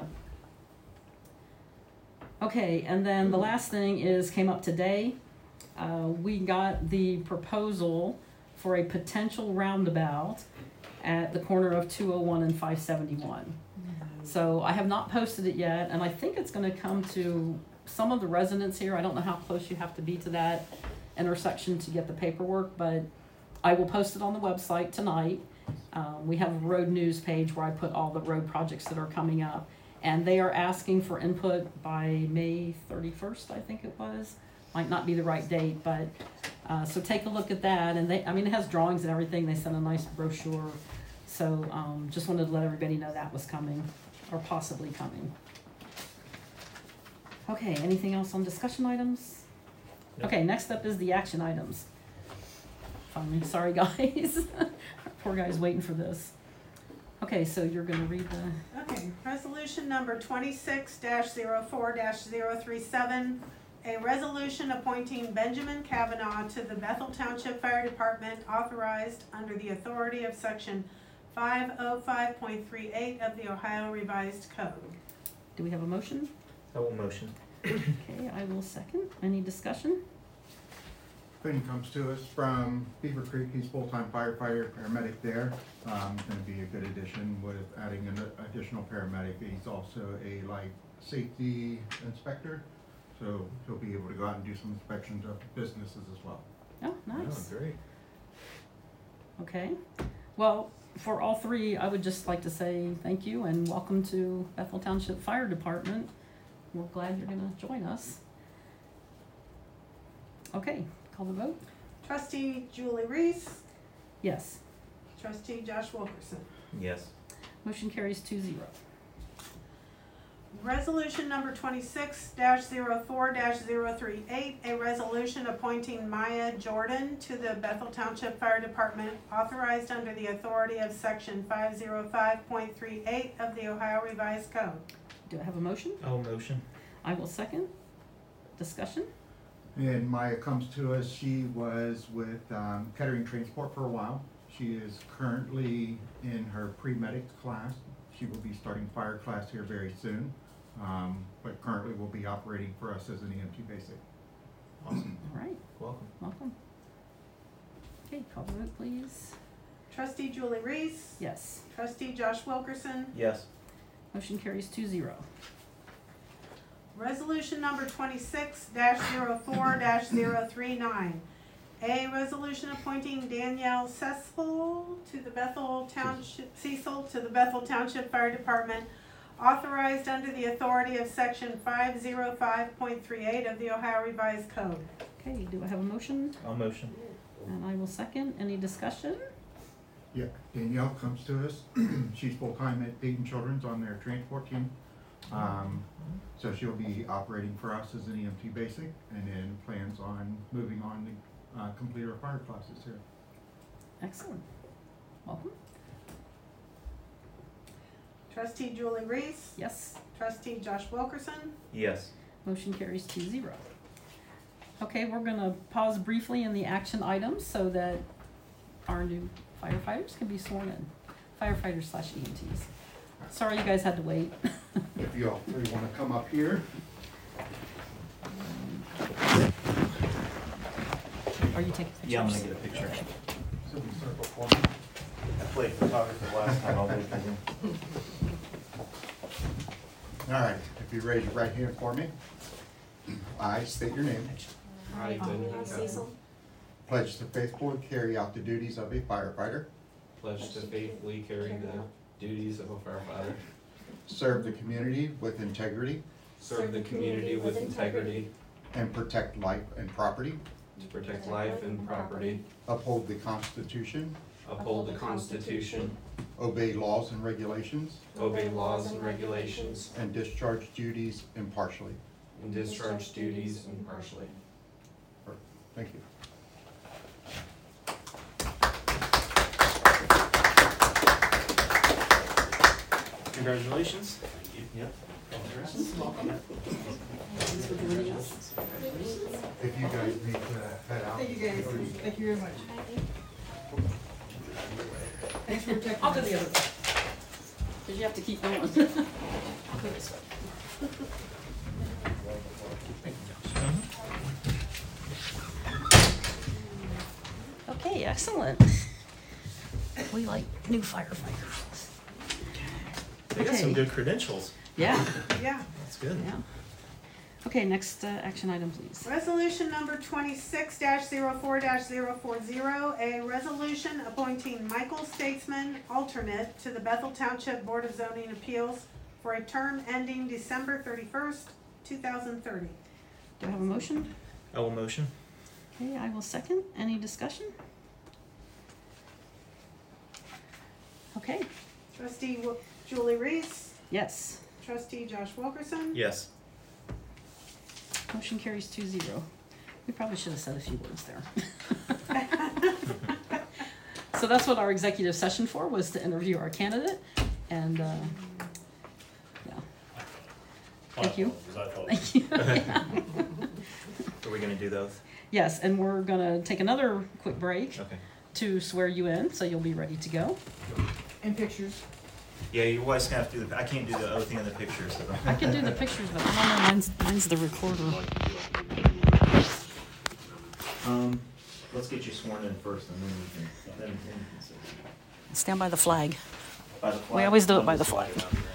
Okay, and then the last thing came up today. We got the proposal for a potential roundabout at the corner of 201 and 571. So I have not posted it yet, and I think it's going to come to some of the residents here. I don't know how close you have to be to that intersection to get the paperwork, but I will post it on the website tonight. We have a road news page where I put all the road projects that are coming up, and they are asking for input by May 31st, I think it was. Might not be the right date, but so take a look at that. And it has drawings and everything. They sent a nice brochure. So just wanted to let everybody know that was coming, or possibly coming. Okay, anything else on discussion items? No. Okay, next up is the action items. Finally, sorry guys. Poor guy's waiting for this. Okay, so you're gonna read the... Okay, resolution number 26-04-037, a resolution appointing Benjamin Kavanaugh to the Bethel Township Fire Department authorized under the authority of section 505.38 of the Ohio Revised Code. Do we have a motion? I will motion. Okay, I will second. Any discussion? Thing comes to us from Beaver Creek. He's full-time firefighter, paramedic there. Going to be a good addition with adding an additional paramedic. He's also a life safety inspector, so he'll be able to go out and do some inspections of businesses as well. Oh, nice. Oh, great. Okay. Well, for all three, I would just like to say thank you and welcome to Bethel Township Fire Department. We're glad you're going to join us. Okay, call the vote. Trustee Julie Reese, Yes. trustee Josh Wilkerson. Yes. Motion carries 2-0. Resolution number 26-04-038, a resolution appointing Maya Jordan to the Bethel Township Fire Department authorized under the authority of section 505.38 of the Ohio Revised Code. Do I have a motion? I will motion. I will second. Discussion? And Maya comes to us. She was with Kettering Transport for a while. She is currently in her pre-medic class. She will be starting fire class here very soon, but currently will be operating for us as an EMT basic. Awesome. All right, Welcome. welcome. Okay, call the vote, please. Trustee Julie Reese, Yes. trustee Josh Wilkerson. Yes. Motion carries 2-0. Resolution number 26-04-039, A resolution appointing Danielle Cecil to the Bethel Township, Cecil to the Bethel Township Fire Department, authorized under the authority of section 505.38 of the Ohio Revised Code. Okay, do I have a motion? I'll motion. And I will second. Any discussion? Yeah, Danielle comes to us. She's full-time at Dayton Children's on their transport team. So she'll be operating for us as an EMT basic and then plans on moving on to complete her fire classes here. Excellent. Welcome. Trustee Julie Reese. Yes. Trustee Josh Wilkerson. Yes. Motion carries 2-0. Okay, we're gonna pause briefly in the action items so that our new firefighters can be sworn in. Firefighters/EMTs. Sorry you guys had to wait. If you all three want to come up here. Are you taking pictures? Yeah, I'm gonna get a picture. So we circle for me. I played photographer last time, I'll wait for him. All right, if you raise your right hand for me. I state your name. I, Cecil, Pledge to faithfully carry out the duties of a firefighter. pledge to faithfully carry the duties of a firefighter, Serve the community with integrity serve the community with integrity, and protect life and property. to protect life and property, Uphold the Constitution, uphold the Constitution, obey laws and regulations, obey laws and regulations, and discharge duties impartially. and discharge duties impartially. Thank you. Congratulations. Yep. If you guys need to head out. Thank you guys, thank you very much. Thanks for checking. I'll go the other way. Cause you have to keep going. I'll go this way. Okay, excellent. We like new firefighters. They got some Okay. good credentials. Yeah, Yeah. That's good. yeah. Okay, next action item, please. Resolution number 26-04-040, a resolution appointing Michael Statesman, alternate, to the Bethel Township Board of Zoning Appeals for a term ending December 31st, 2030. Do I have a motion? I will motion. Okay, I will second. Any discussion? Okay, Trustee Julie Reese, yes. trustee Josh Wilkerson. Yes. Motion carries 2-0. We probably should have said a few words there. So that's what our executive session for, was to interview our candidate, and, yeah. Thank you. Thank you. Are we gonna do those? Yes, and we're gonna take another quick break Okay. to swear you in, so you'll be ready to go. And pictures. Yeah, your wife's gonna have to do the, I can't do the oathing of the pictures. So. I can do the pictures, but I don't know, mine's the recorder. Let's get you sworn in first and then we can say. Stand by the flag. By the flag. We always do it by the flag.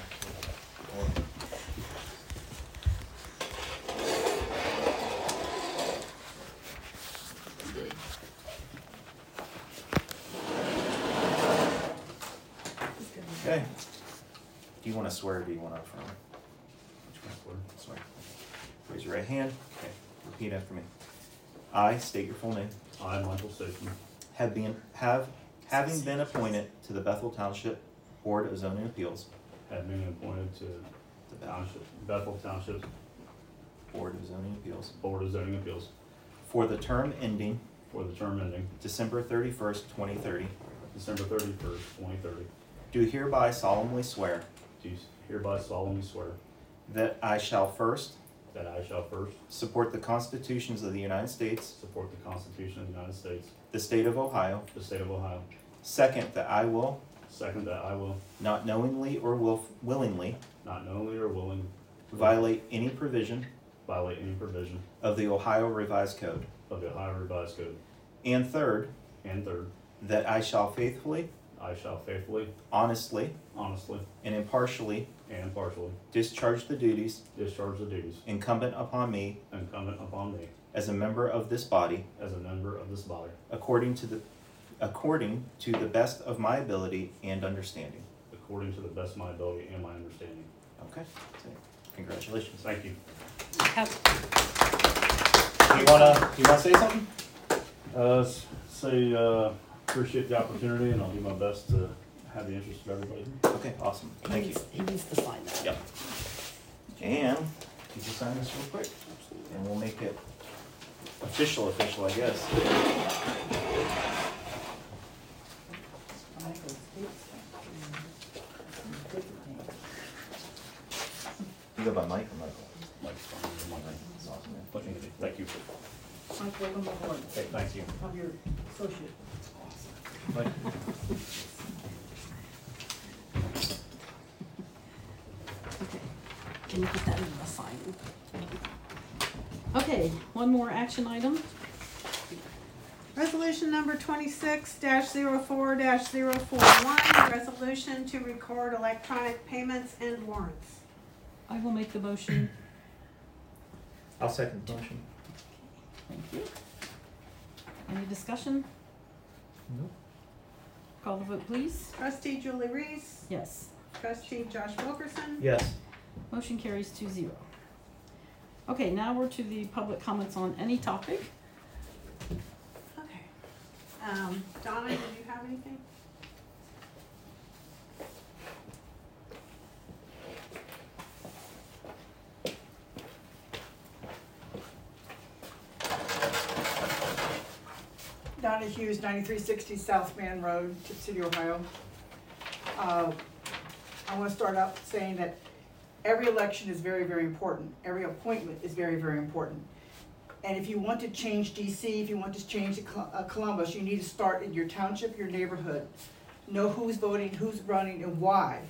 Okay. Do you want to swear or do you want to affirm? Which one? Swear. Raise your right hand. Okay. Repeat after me. I state your full name. I, Michael Statesman, Having been appointed to the Bethel Township Board of Zoning Appeals, have been appointed to the Bethel Township Board of Zoning Appeals, Board of Zoning Appeals for the term ending for the term ending December 31st, 2030, December 31st, 2030, do hereby solemnly swear do hereby solemnly swear that I shall first that I shall first support the constitutions of the United States, support the Constitution of the United States, the state of Ohio. the state of Ohio. Second, that I will, Second, that I will not knowingly or willingly, not knowingly or willing violate any provision violate any provision of the Ohio Revised Code. of the Ohio Revised Code. And third, And third, that I shall faithfully, I shall faithfully, honestly, honestly, and impartially and impartially discharge the duties discharge the duties incumbent upon me incumbent upon me as a member of this body, as a member of this body, according to the best of my ability and understanding. according to the best of my ability and my understanding. Okay, so congratulations. Thank you. Do you wanna say something? Appreciate the opportunity, and I'll do my best to have the interest of everybody. Okay, awesome. Thank you. He needs to sign that. Yep. And you can sign this real quick, and we'll make it official, I guess. You go by Mike or Michael? Mike's fine. That's awesome, man. Thank you. Mike, welcome aboard. Okay, thank you. I'm your associate. Mike. Okay, can you put that in the sign? Okay, one more action item. Resolution number 26-04-041, resolution to record electronic payments and warrants. I will make the motion. I'll second the motion. Thank you. Any discussion? Nope. Call the vote, please. Trustee Julie Reese, Yes. trustee Josh Wilkerson, Yes. Motion carries 2-0. Okay, now we're to the public comments on any topic. okay. Donna, did you have anything? Donna Hughes, 9360 South Man Road, Tip City, Ohio. I want to start out saying that every election is very, very important. Every appointment is very, very important. And if you want to change DC, if you want to change Columbus, you need to start in your township, your neighborhood. Know who's voting, who's running, and why.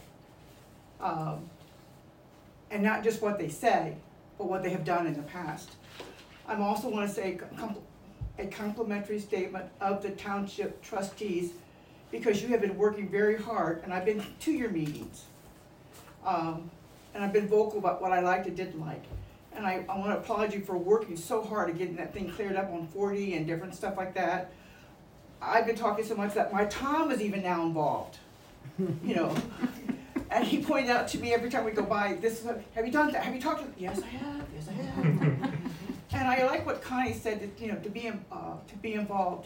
And not just what they say, but what they have done in the past. I also want to say a complimentary statement of the township trustees, because you have been working very hard, and I've been to your meetings. And I've been vocal about what I liked and didn't like. And I want to applaud you for working so hard at getting that thing cleared up on 40 and different stuff like that. I've been talking so much that my Tom is even now involved, you know. And he pointed out to me every time we go by, have you done that? Have you talked to them? Yes, I have. Yes, I have. And I like what Connie said, that, you know, to be involved.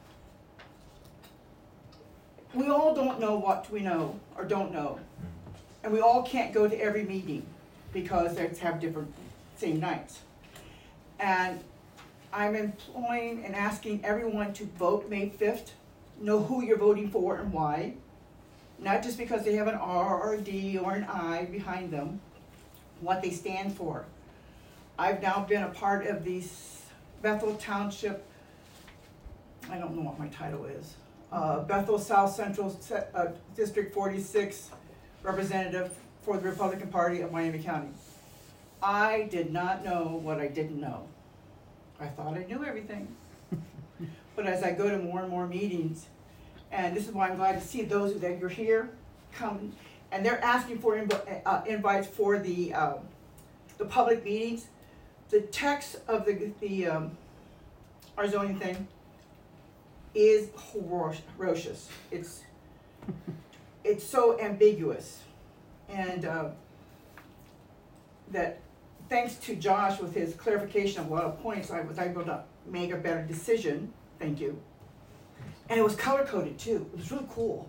We all don't know what we know or don't know. And we all can't go to every meeting because they have different same nights. And I'm employing and asking everyone to vote May 5th, know who you're voting for and why. Not just because they have an R or a D or an I behind them, what they stand for. I've now been a part of the Bethel Township, I don't know what my title is, Bethel South Central District 46 representative for the Republican Party of Miami County. I did not know what I didn't know. I thought I knew everything. But as I go to more and more meetings, and this is why I'm glad to see those that you're here come, and they're asking for invites for the public meetings. The text of our zoning thing is ferocious. It's so ambiguous, and that thanks to Josh with his clarification of a lot of points, I was able to make a better decision. Thank you. And it was color coded too. It was really cool.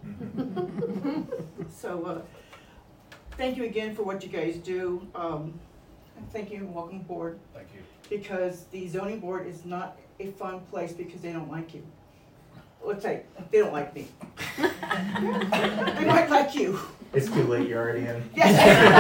So thank you again for what you guys do. Thank you and welcome aboard. Thank you. Because the zoning board is not a fun place because they don't like you. Let's say they don't like me. They might like you. It's too late, you're already in. Yes.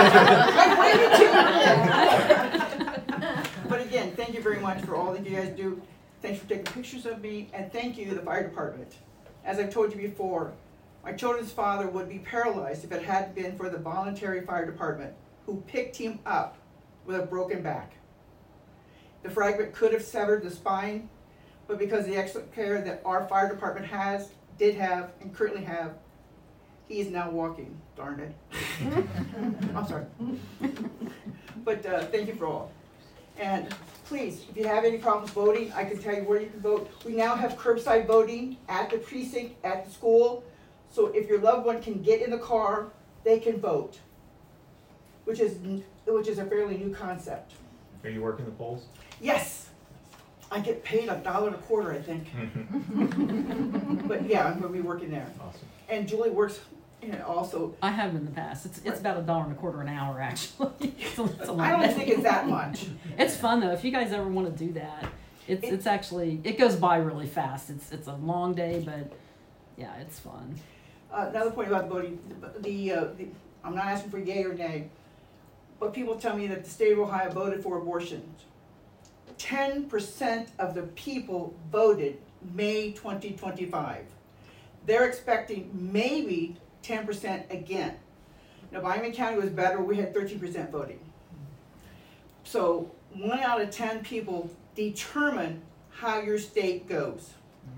I waited too. But again, thank you very much for all that you guys do. Thanks for taking pictures of me, and thank you, the fire department. As I've told you before, my children's father would be paralyzed if it hadn't been for the voluntary fire department who picked him up with a broken back. The fragment could have severed the spine, but because of the excellent care that our fire department did have, and currently have, he is now walking, darn it. I'm sorry. But thank you for all. And please, if you have any problems voting, I can tell you where you can vote. We now have curbside voting at the precinct, at the school. So if your loved one can get in the car, they can vote, which is a fairly new concept. Are you working the polls? Yes, I get paid $1.25, I think. But yeah, I'm gonna be working there. Awesome. And Julie works, also. I have in the past. It's about $1.25 an hour actually. It's a lot. I don't think it's that much. It's fun though. If you guys ever want to do that, it's actually, it goes by really fast. It's a long day, but yeah, it's fun. Another point about voting, I'm not asking for yay or nay, but people tell me that the state of Ohio voted for abortions. 10% of the people voted May 2025. They're expecting maybe 10% again. Now, Miami County was better, we had 13% voting. So 1 out of 10 people determine how your state goes.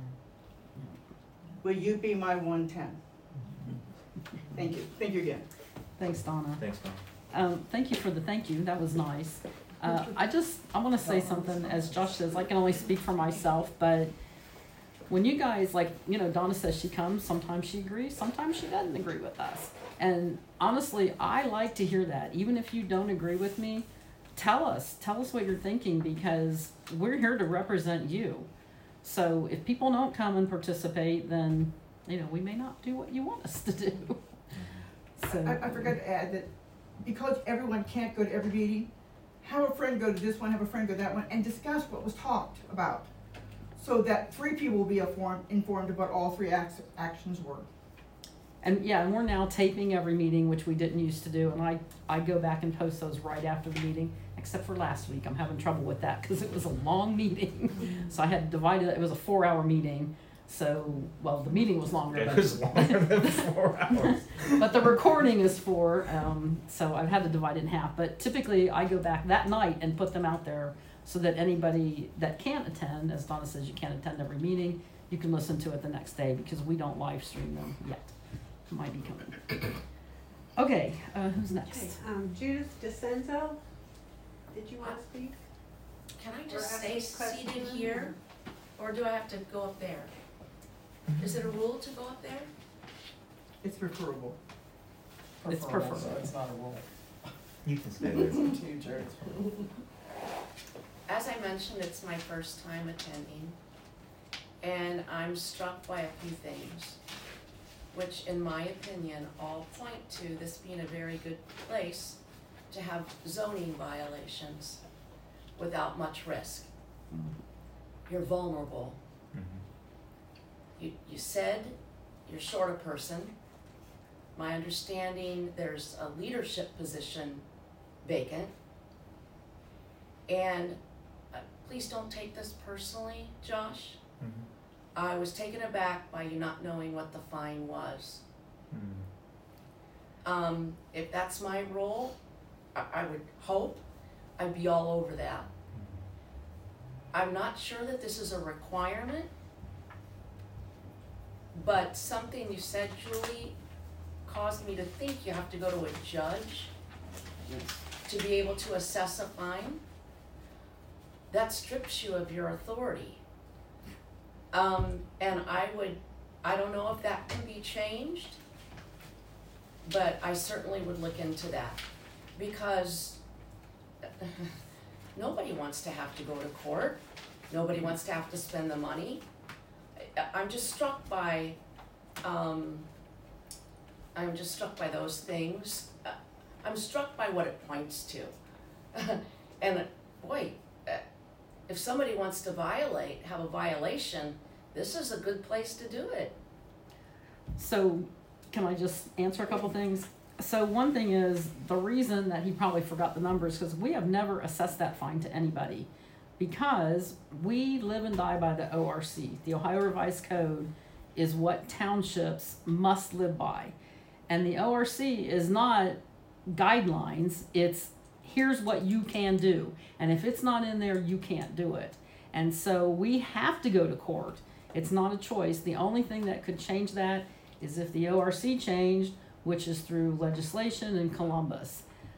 Will you be my 110? Thank you. Thank you again. Thanks, Donna. Thanks, Tom. Thank you for the thank you. That was nice. I want to say something. As Josh says, I can only speak for myself, but when you guys, like, Donna says she comes, sometimes she agrees, sometimes she doesn't agree with us. And honestly, I like to hear that. Even if you don't agree with me, tell us what you're thinking, because we're here to represent you. So if people don't come and participate, then, we may not do what you want us to do. So I forgot to add that because everyone can't go to every meeting, have a friend go to this one, have a friend go to that one, and discuss what was talked about, so that 3 people will be informed about all 3 actions were. And we're now taping every meeting, which we didn't used to do, and I go back and post those right after the meeting, except for last week. I'm having trouble with that because it was a long meeting. So I had divided it was a 4-hour meeting. So, well, the meeting was longer. It was longer than 4 hours. But the recording is 4, so I've had to divide it in half. But typically I go back that night and put them out there so that anybody that can't attend, as Donna says, you can't attend every meeting, you can listen to it the next day, because we don't live stream them yet. It might be coming. Okay, who's next? Okay, Judith DeCenzo, did you want to speak? Can I Or just ask stay a question? seated here, or do I have to go up there? Is it a rule to go up there? It's preferable. It's preferable. So it's not a rule. You can stay there. It's up to you, Jared. As I mentioned, it's my first time attending, and I'm struck by a few things, which in my opinion all point to this being a very good place to have zoning violations without much risk. You're vulnerable. You said you're short a person. My understanding, there's a leadership position vacant. And please don't take this personally, Josh. I was taken aback by you not knowing what the fine was. If that's my role, I would hope I'd be all over that. I'm not sure that this is a requirement, but something you said, Julie, caused me to think you have to go to a judge to be able to assess a fine. That strips you of your authority. And I don't know if that can be changed, but I certainly would look into that, because nobody wants to have to go to court. Nobody wants to have to spend the money. I'm just struck by those things. I'm struck by what it points to. And boy, if somebody wants to have a violation, this is a good place to do it. So can I just answer a couple things? So one thing is, the reason that he probably forgot the numbers, because we have never assessed that fine to anybody, because we live and die by the ORC. The Ohio Revised Code is what townships must live by. And the ORC is not guidelines, it's here's what you can do. And if it's not in there, you can't do it. And so we have to go to court. It's not a choice. The only thing that could change that is if the ORC changed, which is through legislation in Columbus.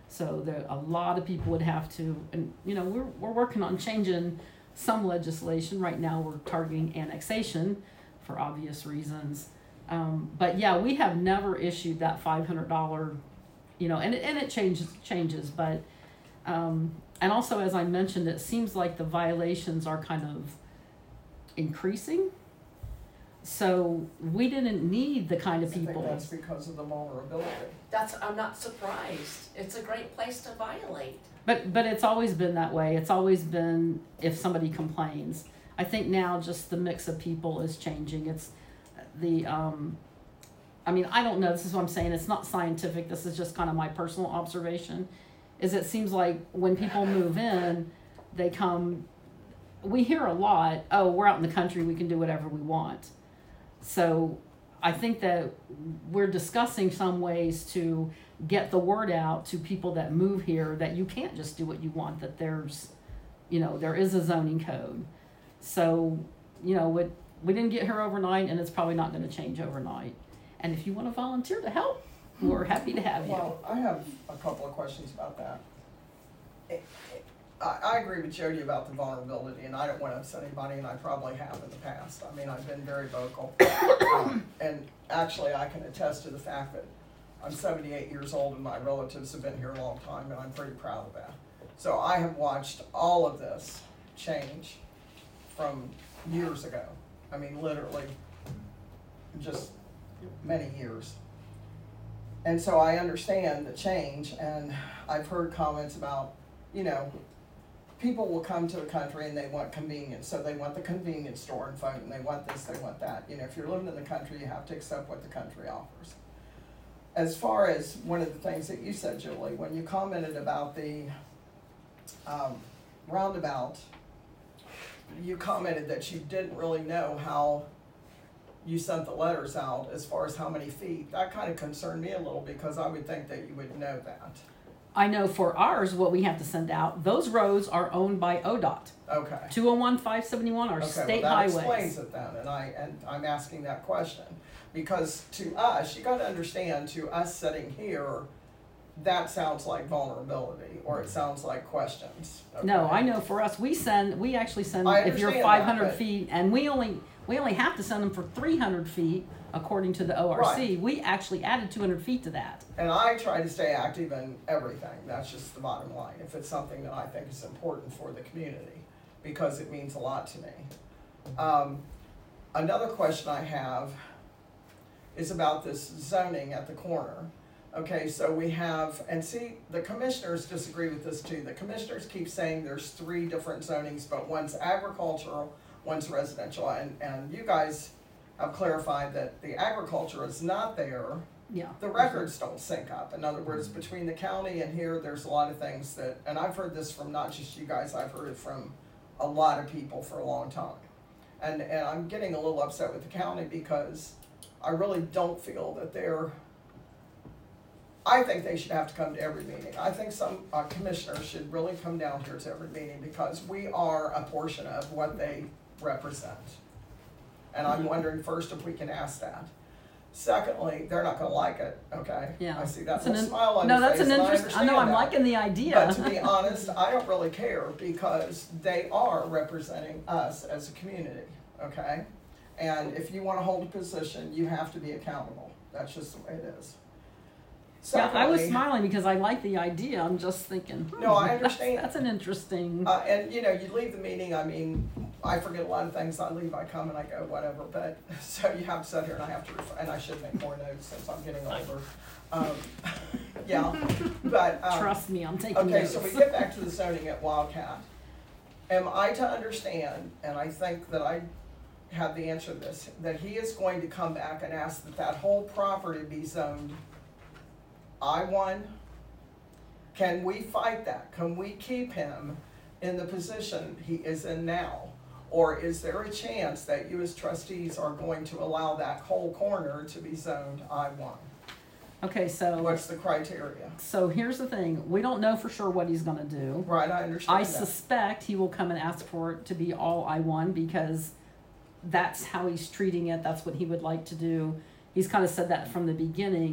So there, a lot of people would have to, and you know, we're working on changing some legislation. Right now we're targeting annexation for obvious reasons. But yeah, we have never issued that $500, you know, and it changes, but, and also, as I mentioned, it seems like the violations are kind of increasing. So we didn't need the kind of I think people. that's because of the vulnerability. I'm not surprised. It's a great place to violate. But it's always been that way. It's always been if somebody complains. I think now just the mix of people is changing. It's the, I mean, I don't know, this is what I'm saying, it's not scientific, this is just kind of my personal observation, is it seems like when people move in, they come, we hear a lot, oh, we're out in the country, we can do whatever we want. So I think that we're discussing some ways to get the word out to people that move here that you can't just do what you want, that there's, you know, there is a zoning code. So, you know, we didn't get here overnight, and it's probably not going to change overnight. And if you want to volunteer to help, we're happy to have you. Well, I have a couple of questions about that. I agree with Jody about the vulnerability, and I don't want to upset anybody, and I probably have in the past. I mean, I've been very vocal. And actually, I can attest to the fact that I'm 78 years old, and my relatives have been here a long time, and I'm pretty proud of that. So I have watched all of this change from years ago. I mean, literally, just many years. And so I understand the change, and I've heard comments about, you know, people will come to a country and they want convenience, so they want the convenience store and phone, and they want this, they want that. You know, if you're living in the country, you have to accept what the country offers. As far as one of the things that you said, Julie, when you commented about the roundabout, you commented that you didn't really know how you sent the letters out as far as how many feet. That kind of concerned me a little, because I would think that you would know that. I know for ours, what we have to send out, those roads are owned by ODOT. Okay. 201, 571 are Okay, state well, that highways. explains it then, and I'm asking that question. Because to us, you gotta understand, to us sitting here, that sounds like vulnerability, or it sounds like questions. No, okay? I know for us, we actually send, I if you're understand 500 that, but- feet, and we only have to send them for 300 feet, according to the ORC. Right. We actually added 200 feet to that. And I try to stay active in everything, that's just the bottom line, if it's something that I think is important for the community, because it means a lot to me. Another question I have is about this zoning at the corner. Okay, so we have, and see, the commissioners disagree with this too. The commissioners keep saying there's 3 different zonings, but one's agricultural, one's residential, and you guys have clarified that the agriculture is not there. Yeah. The records don't sync up. In other words, between the county and here, there's a lot of things that, and I've heard this from not just you guys, I've heard it from a lot of people for a long time. And I'm getting a little upset with the county, because I really don't feel that I think they should have to come to every meeting. I think some commissioners should really come down here to every meeting, because we are a portion of what they represent. And I'm wondering first if we can ask that. Secondly, they're not gonna like it, okay? Yeah. I see that That's little smile on no, your face, that's an and I interest. I understand know, I'm that. liking the idea. But to be honest, I don't really care, because they are representing us as a community, okay? And if you wanna hold a position, you have to be accountable. That's just the way it is. Yeah, I was Secondly, smiling because I like the idea. I'm just thinking, No, I understand. That's an interesting. and you know, you leave the meeting, I mean, I forget a lot of things, I leave, I come and I go, whatever, but, so you have to sit here and I have to, and I should make more notes since I'm getting older. Yeah, but, Trust me, I'm taking okay, notes. so we get back to the zoning at Wildcat. Am I to understand, and I think that I have the answer to this, that he is going to come back and ask that that whole property be zoned I-1? Can we fight that? Can we keep him in the position he is in now? Or is there a chance that you as trustees are going to allow that whole corner to be zoned I-1? Okay, so What's the criteria? so here's the thing. We don't know for sure what he's gonna do. Right, I understand I that. suspect he will come and ask for it to be all I-1, because that's how he's treating it. That's what he would like to do. He's kind of said that from the beginning.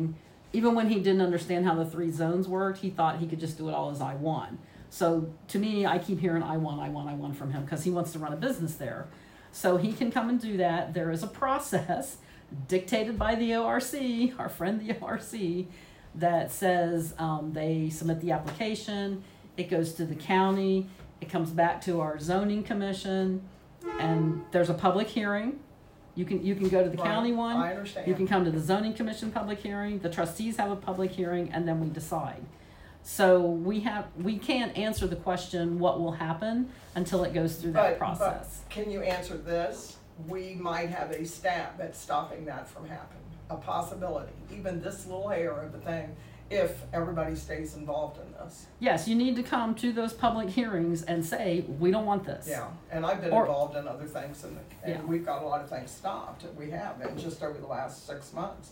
even when he didn't understand how the 3 zones worked, he thought he could just do it all as I-1. So to me, I keep hearing I-1 from him because he wants to run a business there. So he can come and do that. There is a process dictated by the ORC, our friend the ORC, that says they submit the application, it goes to the county, it comes back to our zoning commission, and there's a public hearing. You can go to the Right. county one. I understand. You can come to the zoning commission public hearing, the trustees have a public hearing, and then we decide. So we can't answer the question what will happen until it goes through that process. But can you answer this? We might have a stab at stopping that from happening, a possibility, even this little hair of a thing, if everybody stays involved in this. Yes, you need to come to those public hearings and say, we don't want this. Yeah, and I've been Or- involved in other things Yeah. and we've got a lot of things stopped, we have, and just over the last 6 months.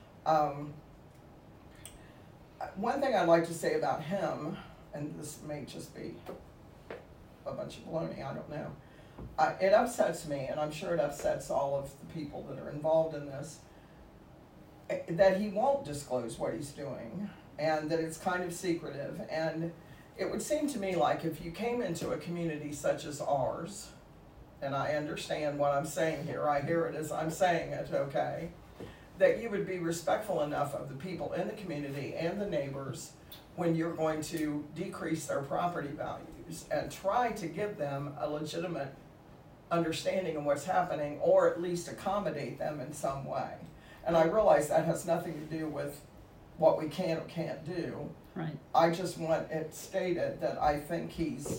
One thing I'd like to say about him, and this may just be a bunch of baloney, I don't know. It upsets me, and I'm sure it upsets all of the people that are involved in this, that he won't disclose what he's doing, and that it's kind of secretive. And it would seem to me like if you came into a community such as ours, and I understand what I'm saying here, I hear it as I'm saying it, okay, that you would be respectful enough of the people in the community and the neighbors when you're going to decrease their property values and try to give them a legitimate understanding of what's happening, or at least accommodate them in some way. And I realize that has nothing to do with what we can or can't do. Right. I just want it stated that I think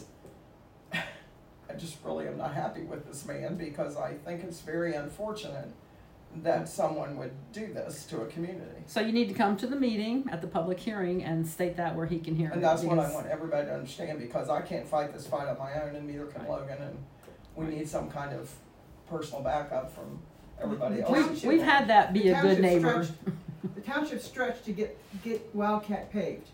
I just really am not happy with this man, because I think it's very unfortunate that someone would do this to a community. So you need to come to the meeting at the public hearing and state that where he can hear it. And that's what I because- want everybody to understand, because I can't fight this fight on my own, and neither can Right. Logan, and we need some kind of personal backup from everybody The else. township- We've had that be The a good township neighbor. The township stretched to get Wildcat paved.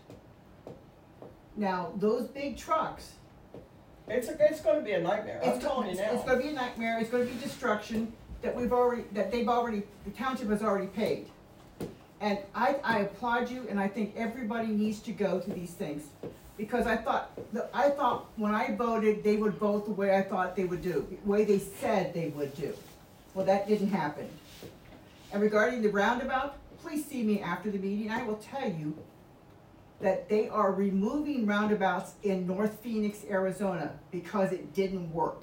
Now, those big trucks, It's gonna be a nightmare, I'm telling you it's now. gonna be a nightmare, it's gonna be destruction that the township has already paved. And I applaud you, and I think everybody needs to go to these things. Because I thought when I voted, they would vote the way I thought they would do, the way they said they would do. Well, that didn't happen. And regarding the roundabout, please see me after the meeting, I will tell you that they are removing roundabouts in North Phoenix, Arizona, because it didn't work.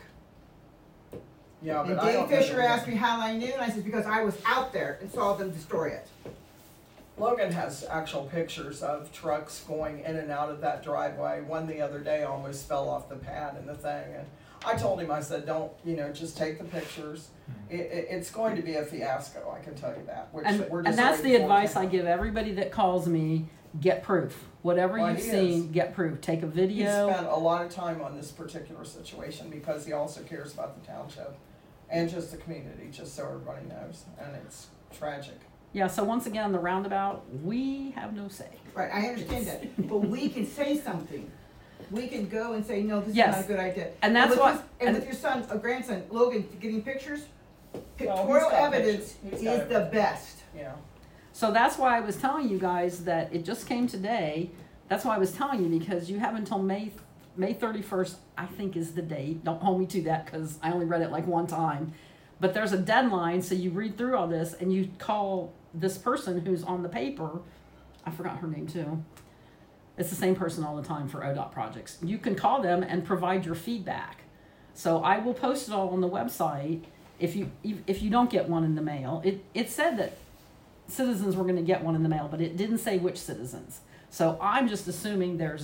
Yeah, And but I Dave don't know Fisher that- asked me how I knew, and I said, because I was out there and saw them destroy it. Logan has actual pictures of trucks going in and out of that driveway. One the other day almost fell off the pad and the thing, and I told him, I said, don't, just take the pictures. It's going to be a fiasco, I can tell you that, which And, we're and just that's the waiting for advice now. I give everybody that calls me, get proof. Whatever Well, you've he seen, is. get proof. Take a He video. spent a lot of time on this particular situation because he also cares about the township and just the community, just so everybody knows, and it's tragic. Yeah, so once again, the roundabout, we have no say. Right, I understand that, but we can say something. We can go and say, no, this is Yes. not a good idea. And that's with what- his- And with your son, grandson, Logan, getting pictures, he's pictorial got evidence pictures. He's is got the everything. best. Yeah. So that's why I was telling you guys that it just came today. That's why I was telling you, because you have until May 31st, I think is the date. Don't hold me to that because I only read it like one time. But there's a deadline, so you read through all this and you call this person who's on the paper. I forgot her name too. It's the same person all the time for ODOT projects. You can call them and provide your feedback. So I will post it all on the website. If you don't get one in the mail, it said that citizens were going to get one in the mail, but it didn't say which citizens. So I'm just assuming there's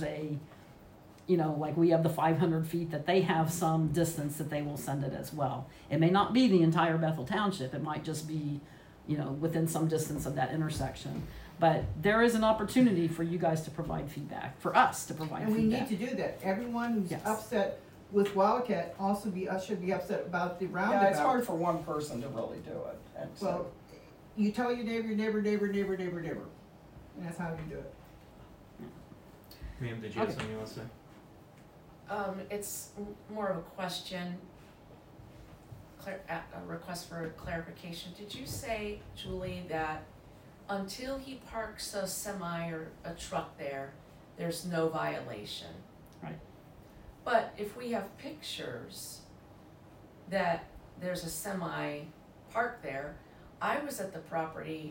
like we have the 500 feet, that they have some distance that they will send it as well. It may not be the entire Bethel Township. It might just be, within some distance of that intersection. But there is an opportunity for you guys to provide feedback, for us to provide And we feedback. need to do that. Everyone who's Yes. upset with Wildcat also should be upset about the roundabout. Yeah, it's hard for one person to really do it, and so. Well, you tell your neighbor, and that's how you do it. Ma'am, did you have Okay. something you want to say? It's more of a question, a request for clarification. Did you say, Julie, that until he parks a semi or a truck there, there's no violation. Right. But if we have pictures that there's a semi parked there, I was at the property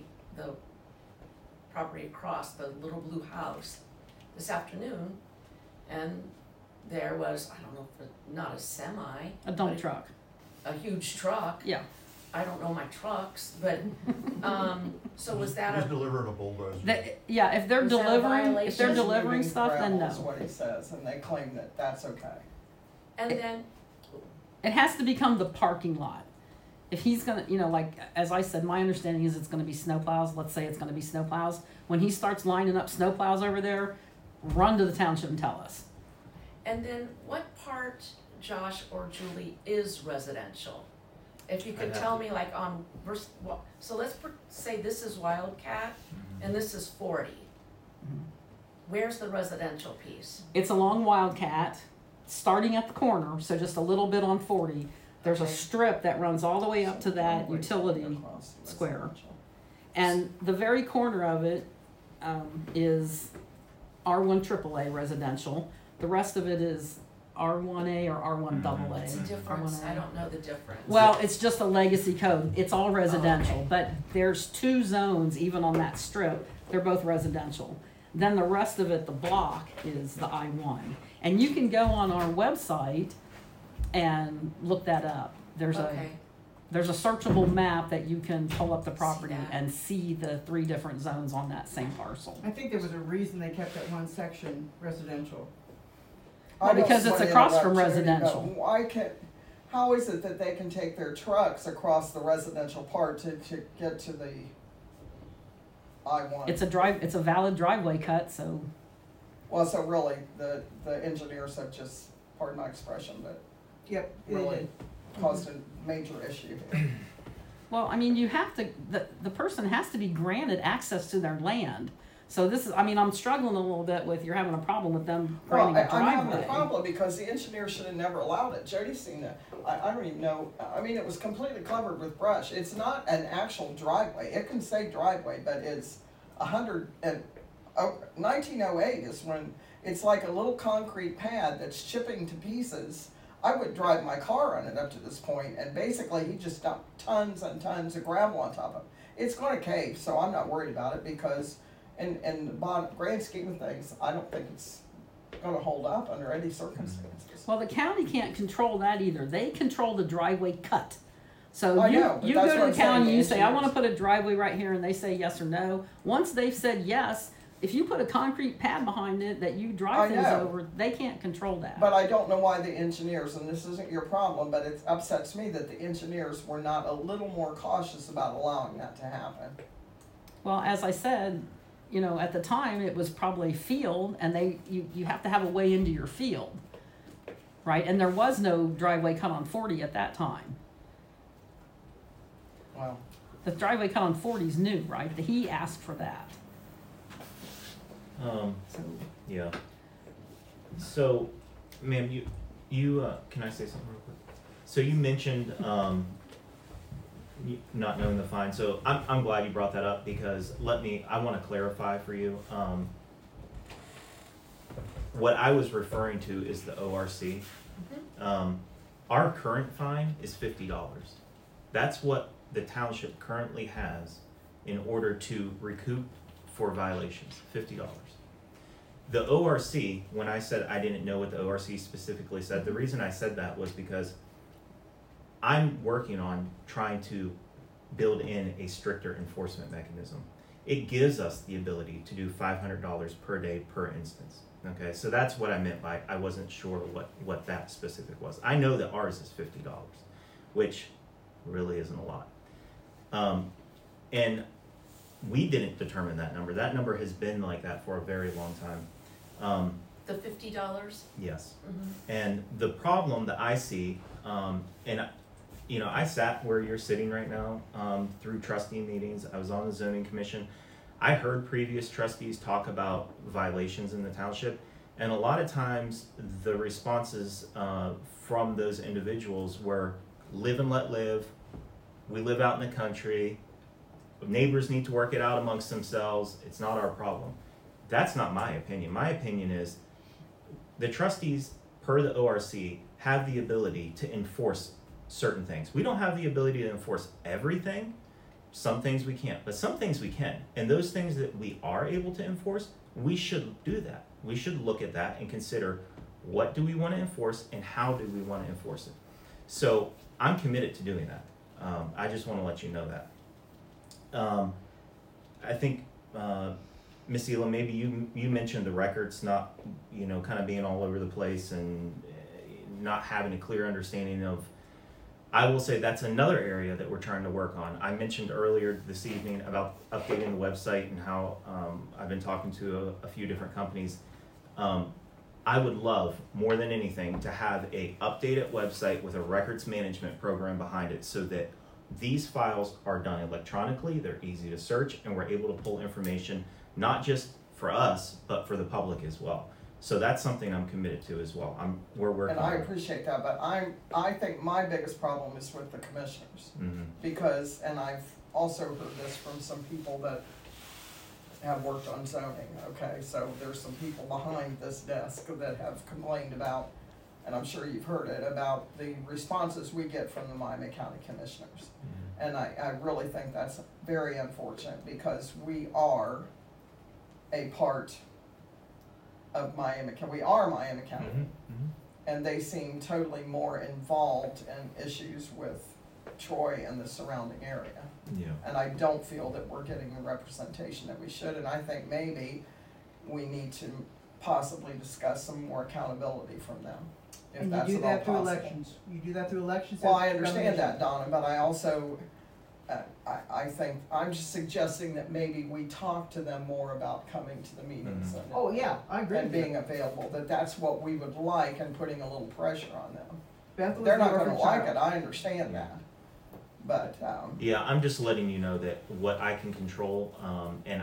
across, the little blue house this afternoon, and there was, I don't know if it, not a semi. A dump but truck, A huge truck. yeah. I don't know my trucks, but, so was that He's a, delivering a bulldozer. Yeah, if they're Is that a delivering, if violation? they're Just delivering moving stuff, then gravel is no. what he says, and they claim that that's okay. and then, It has to become the parking lot. If he's gonna, like, as I said, my understanding is it's gonna be snowplows, let's say it's gonna be snowplows. When he starts lining up snowplows over there, run to the township and tell us. and then what part, Josh or Julie, is residential? If you could I'd have tell to- me like on, so let's say this is Wildcat and this is 40. Mhm. Where's the residential piece? It's along Wildcat, starting at the corner, so just a little bit on 40. There's a Okay. strip that runs all the way up to that Driveway utility across the square. residential. And the very corner of it is R1 AAA residential. The rest of it is R1A or R1 AA. What's the difference? I R1A. don't know the difference. Well, it's just a legacy code. It's all residential, okay. but there's 2 zones even on that strip. They're both residential. Then the rest of it, the block, is the I-1. And you can go on our website and look that up. Okay, There's a searchable map that you can pull up the property that. and see the 3 different zones on that same parcel. I think there was a reason they kept that one section residential. Well, I don't because it's wanna across from interrupt Judy, but residential. Why how is it that they can take their trucks across the residential part to get to the I-1? It's a valid driveway cut, so Well, so really, the engineers have just, pardon my expression, but Yep. it really did. caused a major issue here. well, I mean, you have to the person has to be granted access to their land. So this is, I mean, I'm struggling a little bit with you're having a problem with them Well, granting a I'm having a driveway. problem because the engineer should have never allowed it. Jody's seen it. I don't even know, I mean, it was completely covered with brush. It's not an actual driveway. It can say driveway, but it's 1908 is when it's like a little concrete pad that's chipping to pieces. I would drive my car on it up to this point, and basically he just dumped tons and tons of gravel on top of it. It's gonna cave, so I'm not worried about it because in the grand scheme of things, I don't think it's gonna hold up under any circumstances. Well, the county can't control that either. They control the driveway cut. So I you, know, but you that's go what to I'm the county, saying, you say, I wanna engineers. put a driveway right here, and they say yes or no. Once they've said yes, if you put a concrete pad behind it that you I drive things know. over, they can't control that. But I don't know why the engineers, and this isn't your problem, but it upsets me that the engineers were not a little more cautious about allowing that to happen. Well, as I said, at the time, it was probably field, and you have to have a way into your field, right? And there was no driveway cut on 40 at that time. Well, The driveway cut on 40 is new, right? He asked for that. So, Yeah. So, ma'am, you can I say something real quick? So you mentioned not knowing the fine. So I'm glad you brought that up because I want to clarify for you. What I was referring to is the ORC. Our current fine is $50. That's what the township currently has in order to recoup for violations, $50. The ORC, when I said I didn't know what the ORC specifically said, the reason I said that was because I'm working on trying to build in a stricter enforcement mechanism. It gives us the ability to do $500 per day per instance. Okay, so that's what I meant by I wasn't sure what that specific was. I know that ours is $50, which really isn't a lot. And we didn't determine that number. That number has been like that for a very long time. The $50? Yes. Mhm. And the problem that I see, I sat where you're sitting right now through trustee meetings. I was on the zoning commission. I heard previous trustees talk about violations in the township, and a lot of times the responses from those individuals were live and let live. We live out in the country. neighbors need to work it out amongst themselves. It's not our problem. That's not my opinion. My opinion is the trustees, per the ORC, have the ability to enforce certain things. We don't have the ability to enforce everything. Some things we can't, but some things we can. And those things that we are able to enforce, we should do that. We should look at that and consider what do we want to enforce and how do we want to enforce it. So I'm committed to doing that. I just want to let you know that. I think, Miss Elam, maybe you mentioned the records not, kind of being all over the place and not having a clear understanding of. I will say that's another area that we're trying to work on. I mentioned earlier this evening about updating the website and how I've been talking to a few different companies. I would love, more than anything, to have a updated website with a records management program behind it so that these files are done electronically, they're easy to search, and we're able to pull information not just for us, but for the public as well. So that's something I'm committed to as well. We're working And I on it. appreciate that, but I think my biggest problem is with the commissioners. Mhm. Because, and I've also heard this from some people that have worked on zoning, okay? So there's some people behind this desk that have complained about, and I'm sure you've heard it, about the responses we get from the Miami County Commissioners. Mhm. And I really think that's very unfortunate because we are a part of Miami County. We are Miami County. Mhm. Mhm. And they seem totally more involved in issues with Troy and the surrounding area. Yeah. And I don't feel that we're getting the representation that we should, and I think maybe we need to possibly discuss some more accountability from them, if And that's you do at all that through possible. elections. You do that through elections. Well, that's I understand that, government. Donna, but I also, I think, I'm just suggesting that maybe we talk to them more about coming to the meetings Mhm. and Oh, yeah, I agree and with being you. available, that's what we would like, and putting a little pressure on them. Beth was They're not the gonna orphan like it, child. I understand that, but, Yeah, I'm just letting you know that what I can control, and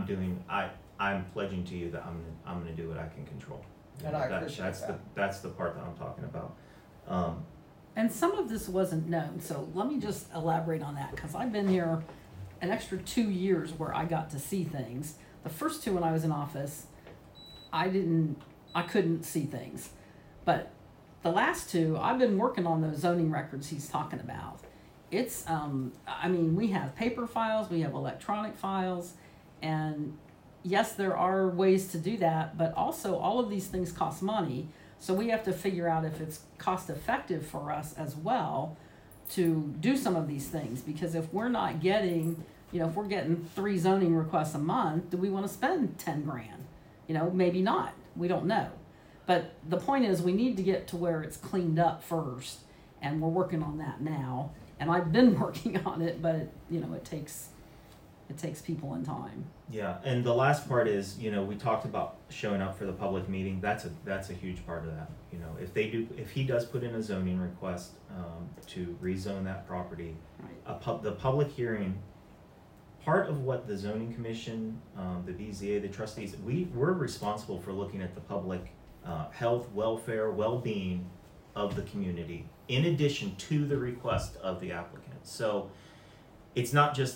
I'm pledging to you that I'm gonna do what I can control. And I appreciate that. That's the part that I'm talking about. And some of this wasn't known, so let me just elaborate on that, because I've been here an extra 2 years where I got to see things. The first 2 when I was in office, I couldn't see things. But the last 2, I've been working on those zoning records he's talking about. It's, we have paper files, we have electronic files, and yes, there are ways to do that, but also all of these things cost money. So we have to figure out if it's cost effective for us as well to do some of these things. Because if we're not getting, if we're getting 3 zoning requests a month, do we want to spend 10 grand? Maybe not. We don't know. But the point is we need to get to where it's cleaned up first. And we're working on that now. And I've been working on it, but it takes people and time. Yeah, and the last part is, we talked about showing up for the public meeting. That's a huge part of that. If he does put in a zoning request to rezone that property, Right. the public hearing, part of what the zoning commission, the BZA, the trustees, we're responsible for looking at the public health, welfare, well-being of the community, in addition to the request of the applicant. So it's not just.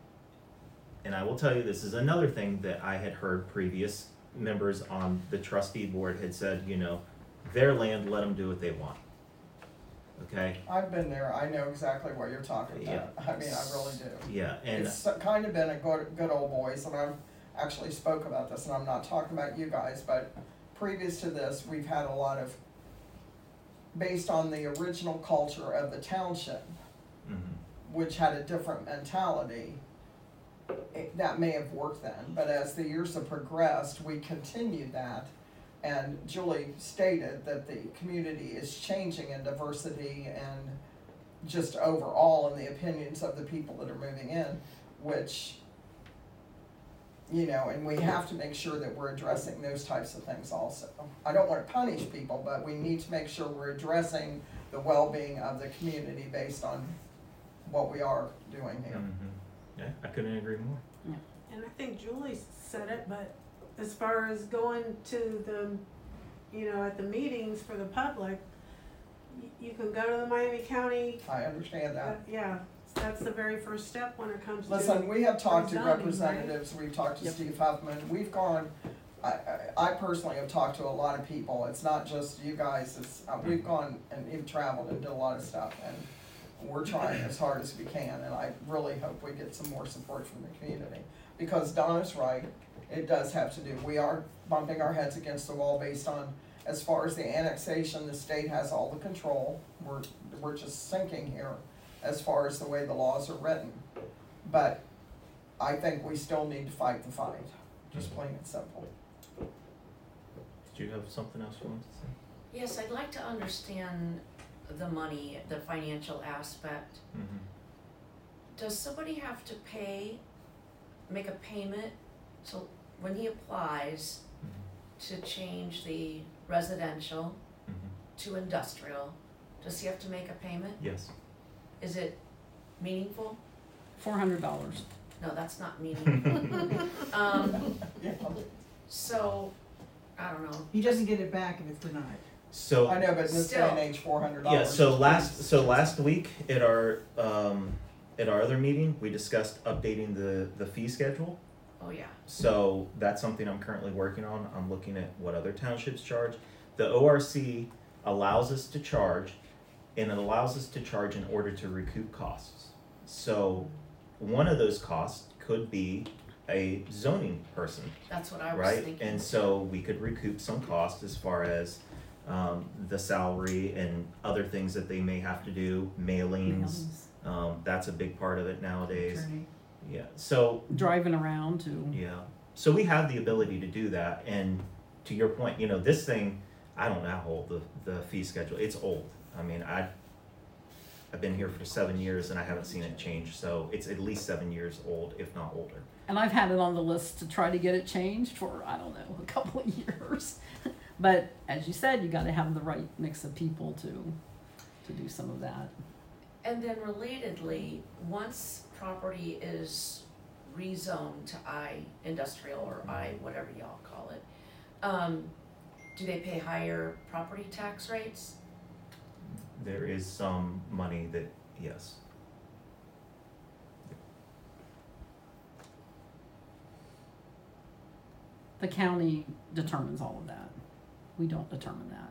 And I will tell you, this is another thing that I had heard previous members on the trustee board had said, their land, let them do what they want. Okay? I've been there, I know exactly what you're talking about, I mean, I really do. Yeah, and It's kind of been a good old boys, and I've actually spoke about this, and I'm not talking about you guys, but previous to this, we've had a lot of, based on the original culture of the township, mhm. which had a different mentality, that may have worked then, but as the years have progressed, we continued that. And Julie stated that the community is changing in diversity and just overall in the opinions of the people that are moving in, which, and we have to make sure that we're addressing those types of things also. I don't want to punish people, but we need to make sure we're addressing the well-being of the community based on what we are doing here. Mhm. Yeah, I couldn't agree more. And I think Julie said it, but as far as going to the, at the meetings for the public, you can go to the Miami County, I understand that. yeah, That's the very first step when it comes to. Listen, we have talked to zoning, right? representatives, we've talked to Yep. Steve Huffman, we've gone, I personally have talked to a lot of people, it's not just you guys, it's, we've gone and we've traveled and did a lot of stuff, and we're trying as hard as we can, and I really hope we get some more support from the community. Because Donna's right, it does have to do, we are bumping our heads against the wall based on, as far as the annexation, the state has all the control, we're just sinking here as far as the way the laws are written. But I think we still need to fight the fight, just plain and simple. Did you have something else you wanted to say? Yes, I'd like to understand the money, the financial aspect. Mm-hmm. Does somebody have to make a payment, so when he applies to change the residential to industrial, does he have to make a payment? Yes. Is it meaningful? $400. No, that's not meaningful. Yeah. So, I don't know. He doesn't get it back if it's denied. So I know, but in this day and Still. age, $400. yeah, so last week at our other meeting, we discussed updating the fee schedule. Oh, yeah. So that's something I'm currently working on. I'm looking at what other townships charge. The ORC allows us to charge, and it allows us to charge in order to recoup costs. So one of those costs could be a zoning person, That's what I was right? thinking. And so we could recoup some cost as far as the salary and other things that they may have to do, mailings. That's a big part of it nowadays. Attorney. Yeah, so Driving around to, yeah, so we have the ability to do that, and to your point, you know, this thing, I don't know how old the fee schedule, it's old. I mean, I've been here for 7 years and I haven't seen it change, so it's at least 7 years old, if not older. and I've had it on the list to try to get it changed for, I don't know, a couple of years. But as you said, you gotta have the right mix of people to do some of that. And then relatedly, once property is rezoned to industrial or whatever y'all call it, do they pay higher property tax rates? There is some money that, yes. The county determines all of that. We don't determine that.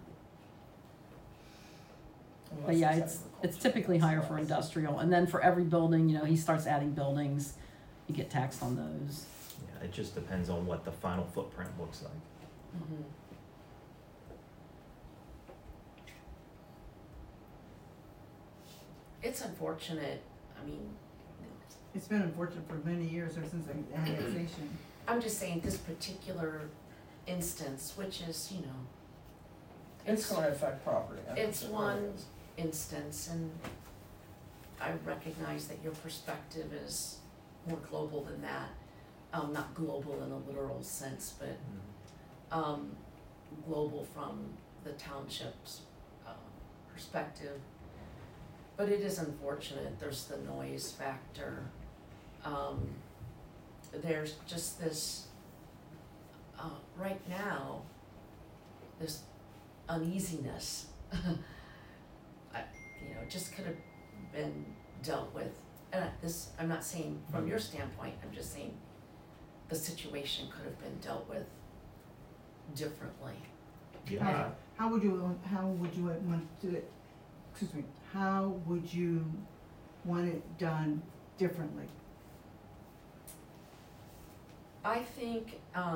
But yeah, it's typically higher for industrial, and then for every building, you know, he starts adding buildings, you get taxed on those. Yeah, it just depends on what the final footprint looks like. Mm-hmm. It's unfortunate, I mean, It's been unfortunate for many years, ever since the annexation. I'm just saying this particular instance, which is, you know, It's gonna affect property. it's It really one is. instance, and I recognize that your perspective is more global than that. Not global in a literal sense, but global from the township's perspective. But it is unfortunate, there's the noise factor. There's just this, right now, this uneasiness. It just could have been dealt with. And I'm not saying from your standpoint, I'm just saying the situation could have been dealt with differently. Yeah, How would you want to do it, excuse me, how would you want it done differently? I think,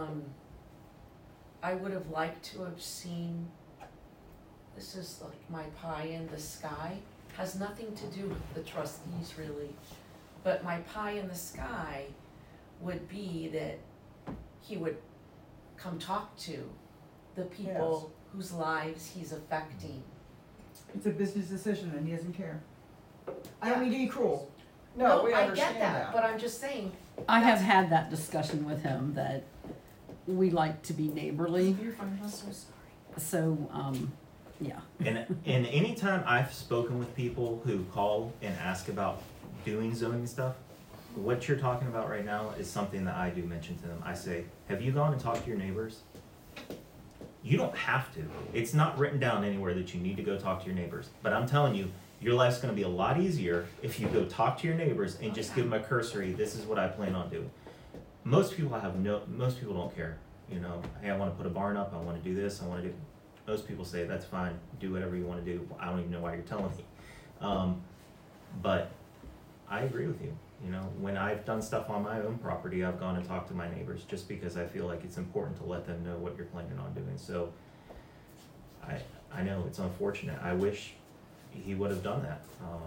I would have liked to have seen, this is like my pie in the sky, has nothing to do with the trustees really, but my pie in the sky would be that he would come talk to the people whose lives he's affecting. It's a business decision and he doesn't care. I don't mean to be cruel. No, we I understand get that, but I'm just saying, I have had that discussion with him that we like to be neighborly, you're fine, I'm so sorry. so, yeah. and anytime I've spoken with people who call and ask about doing zoning stuff, what you're talking about right now is something that I do mention to them. I say, have you gone and talked to your neighbors? You don't have to. It's not written down anywhere that you need to go talk to your neighbors. But I'm telling you, Your life's gonna be a lot easier if you go talk to your neighbors and just give them a cursory, this is what I plan on doing. Most people don't care, you know, hey, I wanna put a barn up, I wanna do this, I wanna do, most people say, that's fine, do whatever you wanna do, I don't even know why you're telling me. But I agree with you, you know, when I've done stuff on my own property, I've gone and talked to my neighbors, just because I feel like it's important to let them know what you're planning on doing, so I know it's unfortunate, I wish he would have done that,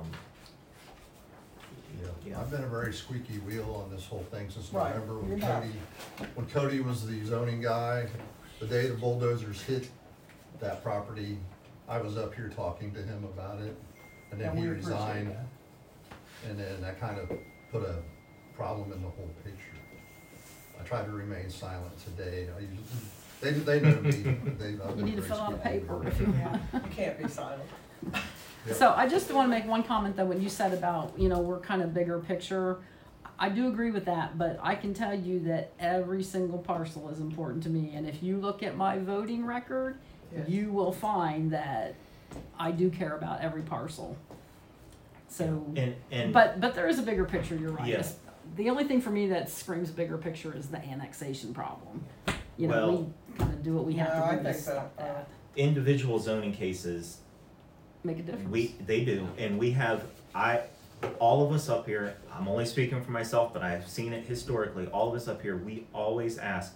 Yeah, I've been a very squeaky wheel on this whole thing since Right, November you when have. Cody was the zoning guy. The day the bulldozers hit that property, I was up here talking to him about it, and then And he we appreciate resigned. that. And then that kind of put a problem in the whole picture. I tried to remain silent today. They know me. You need to fill out a paper if you want. You can't be silent. Yep. So I just want to make one comment though, when you said about, you know, we're kind of bigger picture. I do agree with that, but I can tell you that every single parcel is important to me. And if you look at my voting record, Yes. you will find that I do care about every parcel. So, and but there is a bigger picture, you're right. Yeah. The only thing for me that screams bigger picture is the annexation problem. You know, Well- we kind of do what we have No, I to do to think stop that, that. individual zoning cases, Make a difference. they do, and we have, all of us up here, I'm only speaking for myself, but I've seen it historically, all of us up here, we always ask,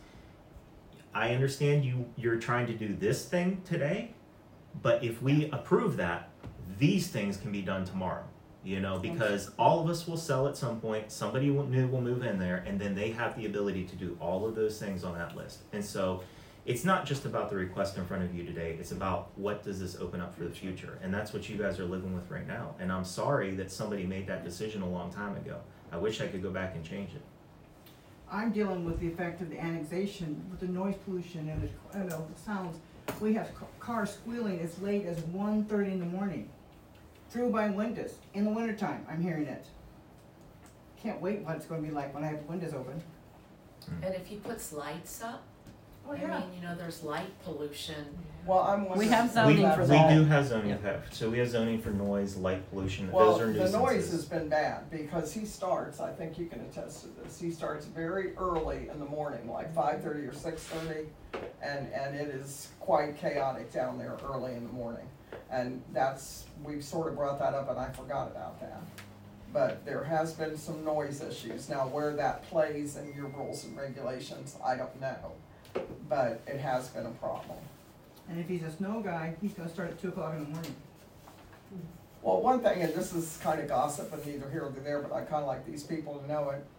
I understand you're trying to do this thing today, but if we approve that, these things can be done tomorrow. You know, because all of us will sell at some point, somebody new will move in there, and then they have the ability to do all of those things on that list. And so, it's not just about the request in front of you today, it's about what does this open up for the future, and that's what you guys are living with right now. And I'm sorry that somebody made that decision a long time ago. I wish I could go back and change it. I'm dealing with the effect of the annexation, with the noise pollution and the sounds. We have cars squealing as late as 1:30 in the morning, through my windows, in the wintertime, I'm hearing it. Can't wait what it's gonna be like when I have the windows open. And if he puts lights up, Oh, I mean, you know, there's light pollution. Well, I'm wondering. have We, zoning for we that. do have zoning, Yeah. so we have zoning for noise, light pollution, Well, those are the nuisances. noise has been bad, because he starts, I think you can attest to this, he starts very early in the morning, like 5:30 or 6:30, and it is quite chaotic down there early in the morning. And we've sort of brought that up, and I forgot about that. But there has been some noise issues. Now, where that plays in your rules and regulations, I don't know, but it has been a problem. And if he's a snow guy, he's gonna start at 2 o'clock in the morning. Well, one thing, and this is kind of gossip and neither here nor there, but I kind of like these people to know it.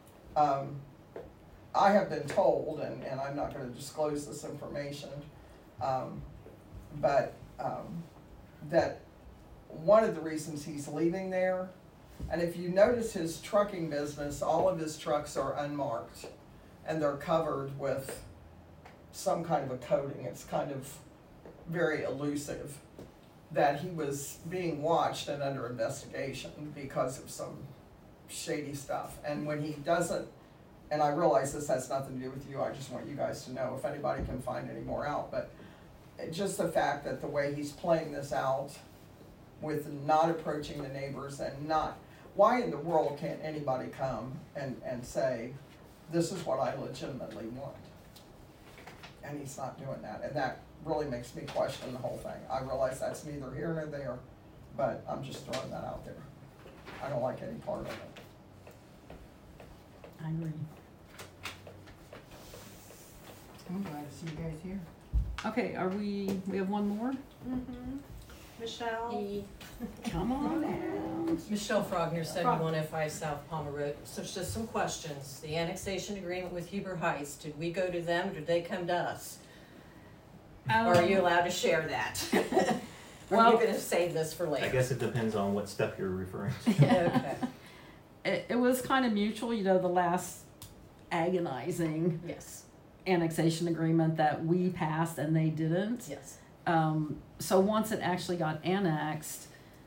I have been told, and I'm not gonna disclose this information, but that one of the reasons he's leaving there, and if you notice his trucking business, all of his trucks are unmarked, and they're covered with some kind of a coating. It's kind of very elusive, that he was being watched and under investigation because of some shady stuff. And when he doesn't, and I realize this has nothing to do with you, I just want you guys to know if anybody can find any more out, but just the fact that the way he's playing this out with not approaching the neighbors and not, why in the world can't anybody come and say, this is what I legitimately want? And he's not doing that, and that really makes me question the whole thing. I realize that's neither here nor there, but I'm just throwing that out there. I don't like any part of it. I agree. I'm glad to see you guys here. Okay, we have one more? Mm-hmm. Michelle? Come on down. Michelle Frogner, 7105 South Palmer Road. So just some questions. The annexation agreement with Huber Heights, did we go to them or did they come to us? Or are you allowed to share that? Or are you Well- gonna save this for I later? guess it depends on what step you're referring to. Okay, It was kind of mutual, you know, the last agonizing yes, annexation agreement that we passed and they didn't. yes. So once it actually got annexed,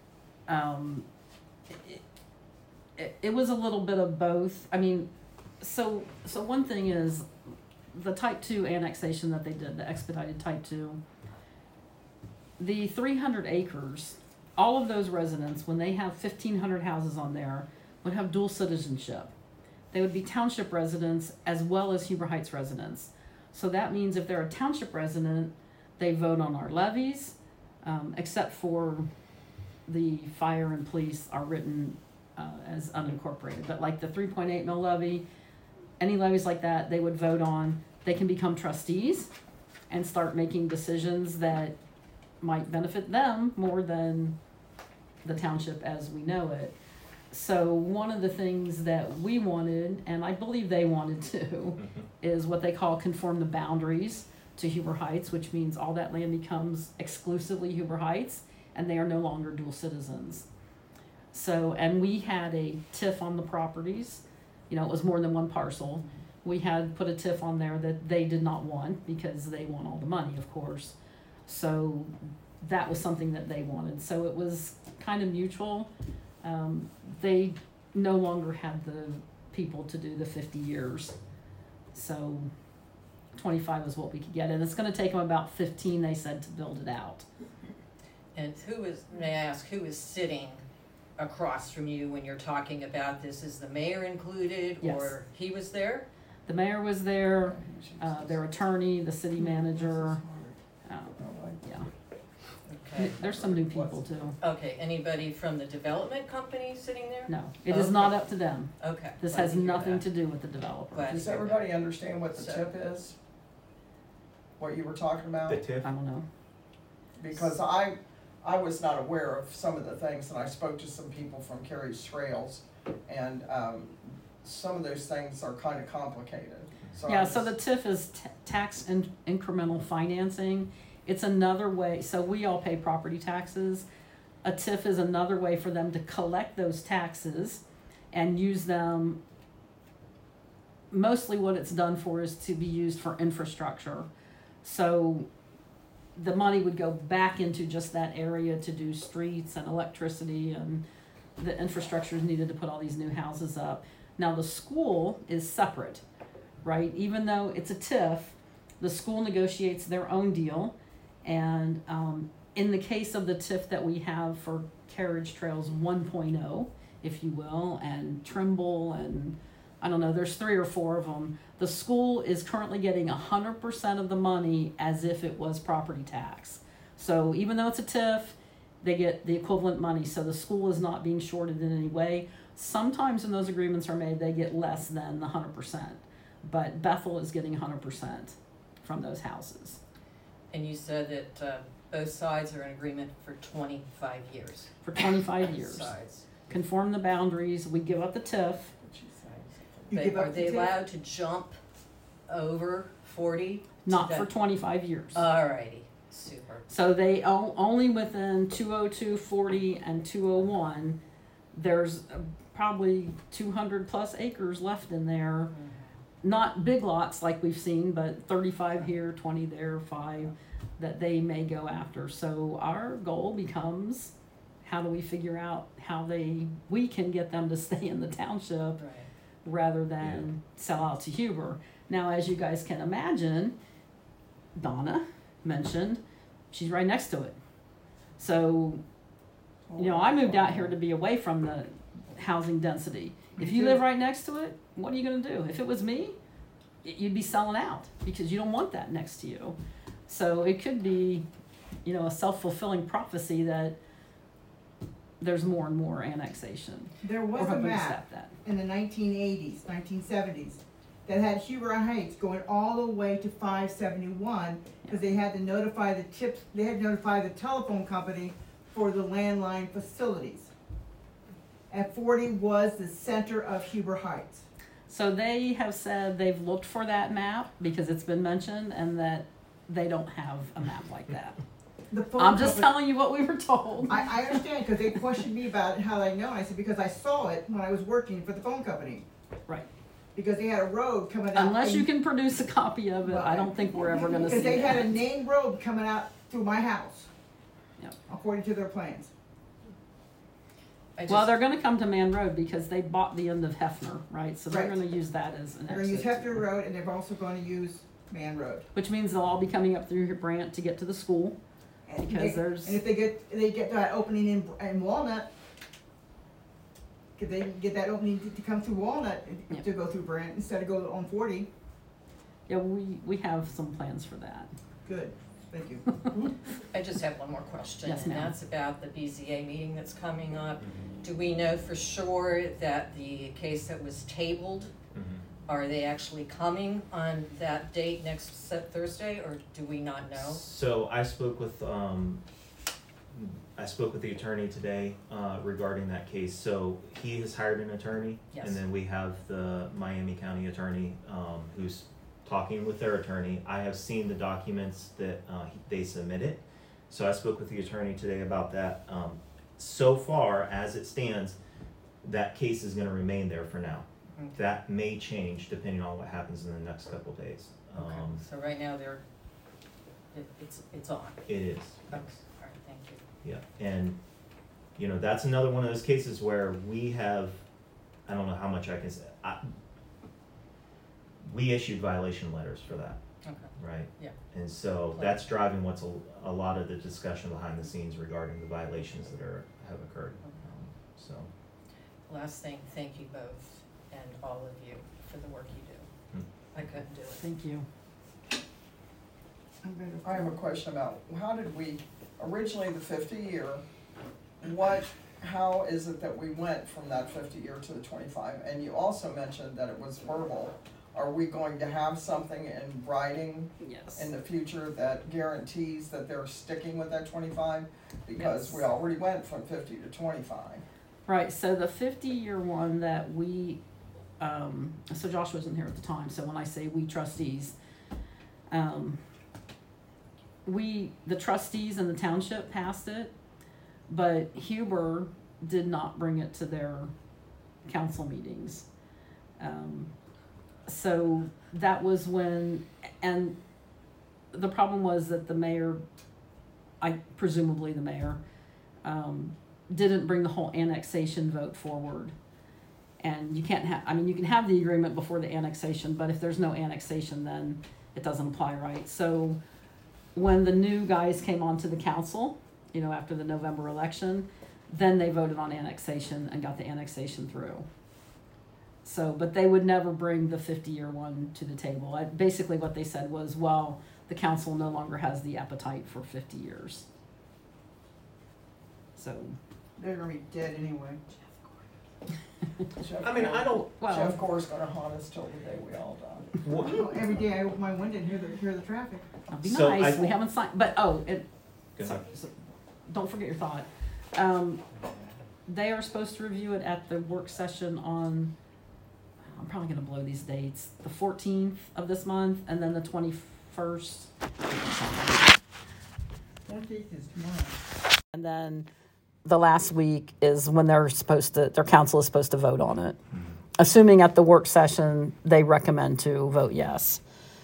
it was a little bit of both. I mean, so one thing is the type 2 annexation that they did, the expedited type 2, the 300 acres all of those residents, when they have 1,500 houses on there, would have dual citizenship. They would be township residents as well as Huber Heights residents. So that means if they're a township resident, they vote on our levies, except for the fire and police are written as unincorporated. But like the 3.8 mil levy, any levies like that, they would vote on. They can become trustees and start making decisions that might benefit them more than the township as we know it. So one of the things that we wanted, and I believe they wanted to, is what they call conform the boundaries to Huber Heights, which means all that land becomes exclusively Huber Heights, and they are no longer dual citizens. So, and we had a TIF on the properties. You know, it was more than one parcel. We had put a TIF on there that they did not want because they want all the money, of course. So that was something that they wanted. So it was kind of mutual. They no longer had the people to do the 50 years. So 25 is what we could get. And it's going to take them about 15, they said, to build it out. And may I ask, who is sitting across from you when you're talking about this? Is the mayor included, Yes. or he was there? The mayor was there, their attorney, the city manager. Yeah, Okay. there's some new people too. Okay, anybody from the development company sitting there? No, it is not up to them. Okay. This glad has to hear nothing that. to do with the developer. Glad to Does hear that. everybody understand what the So- tip is? What you were talking about? The TIF? I don't know. Because I was not aware of some of the things, and I spoke to some people from Carey's Trails, and, some of those things are kind of complicated, so. Yeah, I'm so the just- TIF is tax incremental financing. It's another way, so we all pay property taxes. A TIF is another way for them to collect those taxes and use them. Mostly what it's done for is to be used for infrastructure. So the money would go back into just that area to do streets and electricity, and the infrastructure is needed to put all these new houses up. Now the school is separate, right? Even though it's a TIF, the school negotiates their own deal. And in the case of the TIF that we have for Carriage Trails 1.0, if you will, and Trimble, and I don't know, there's 3 or 4 of them, the school is currently getting 100% of the money as if it was property tax. So even though it's a TIF, they get the equivalent money. So the school is not being shorted in any way. Sometimes when those agreements are made, they get less than the 100%. But Bethel is getting 100% from those houses. And you said that both sides are in agreement for 25 years. For 25 years. Sides. Conform the boundaries, we give up the TIF. You But give up are the they TIF? allowed to jump over 40? Not to for that- 25 years. Alrighty, super. So they only within 202, 40, and 201, there's probably 200 plus acres left in there. Not big lots like we've seen, but 35 here, 20 there, 5 that they may go after. So our goal becomes, how do we figure out how we can get them to stay in the township Right. rather than sell out to Huber. Now, as you guys can imagine, Donna mentioned, she's right next to it. So, you know, I moved out here to be away from the housing density. If you live right next to it, what are you gonna do? If it was me, you'd be selling out because you don't want that next to you. So it could be, you know, a self-fulfilling prophecy that there's more and more annexation. There We're was a hoping to map stop that. in the 1980s, 1970s, that had Huber Heights going all the way to 571, because they had to notify they had to notify the telephone company for the landline facilities. And 40 was the center of Huber Heights. So they have said they've looked for that map because it's been mentioned and that they don't have a map like that. The phone I'm just company- telling you what we were told. I understand, because they questioned me about it, how I know. I said, because I saw it when I was working for the phone company. Right. Because they had a road coming out. Unless and- you can produce a copy of it, I don't think we're ever gonna see Because they had a that. named road coming out through my house. Yep. According to their plans. Well, they're gonna come to Man Road because they bought the end of Hefner, right? So they're Right. gonna use that as an They're gonna use exit. Hefner Road, and they're also gonna use Man Road. Which means they'll all be coming up through Brant to get to the school. And Because there's- and if they get that opening in Walnut, could they get that opening to come through Walnut Yep. to go through Brent instead of go on 40? Yeah, we have some plans for that. Good, thank you. I just have one more question, Yes, and ma'am. that's about the BZA meeting that's coming up. Do we know for sure that the case that was tabled, are they actually coming on that date next Thursday, or do we not know? So I spoke with the attorney today regarding that case. So he has hired an attorney, Yes. and then we have the Miami County attorney who's talking with their attorney. I have seen the documents that they submitted. So I spoke with the attorney today about that. So far, as it stands, that case is going to remain there for now. Okay. That may change depending on what happens in the next couple of days. Okay, so right now it's on. It is. Okay, all right, thank you. Yeah, and, you know, that's another one of those cases where we have, I don't know how much I can say, we issued violation letters for that, Okay, right? yeah. And so that's driving what's a lot of the discussion behind the scenes regarding the violations that have occurred. So, Last thing, thank you both and all of you for the work you do. I couldn't do it. Thank you. I have a question about, how did we, originally the 50-year, how is it that we went from that 50-year to the 25? And you also mentioned that it was verbal. Are we going to have something in writing Yes. in the future that guarantees that they're sticking with that 25? Because Yes. we already went from 50 to 25. Right, so the 50-year one that we, so Josh wasn't here at the time, so when I say we trustees, the trustees and the township passed it, but Huber did not bring it to their council meetings. So that was when, and the problem was that the mayor, presumably the mayor, didn't bring the whole annexation vote forward. And you can't you can have the agreement before the annexation, but if there's no annexation, then it doesn't apply, right? So when the new guys came onto the council, after the November election, then they voted on annexation and got the annexation through. So, but they would never bring the 50-year one to the table. Basically what they said was, well, the council no longer has the appetite for 50 years. So. They're gonna be dead anyway. Jeff Gore's gonna haunt us till the day we all die. Every day I open my window and hear the traffic. That'd be So nice. I- We haven't signed, but Go ahead. so don't forget your thought. They are supposed to review it at the work session on, I'm probably gonna blow these dates, the 14th of this month, and then the 21st. 14th is tomorrow. And then the last week is when their council is supposed to vote on it. Assuming at the work session, they recommend to vote yes.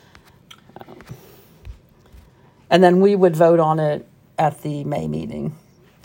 And then we would vote on it at the May meeting.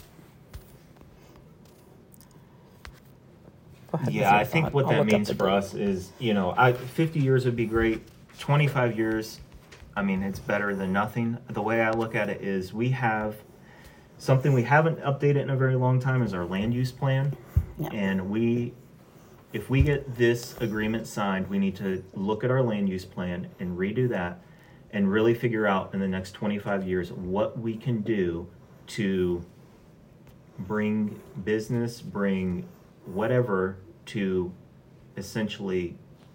Go ahead with yeah, your I think thought. what I'll that look up means the for date. us is, 50 years would be great. 25 years, it's better than nothing. The way I look at it is we have something we haven't updated in a very long time is our land use plan. Yeah. And if we get this agreement signed, we need to look at our land use plan and redo that and really figure out in the next 25 years what we can do to bring business, bring whatever to essentially,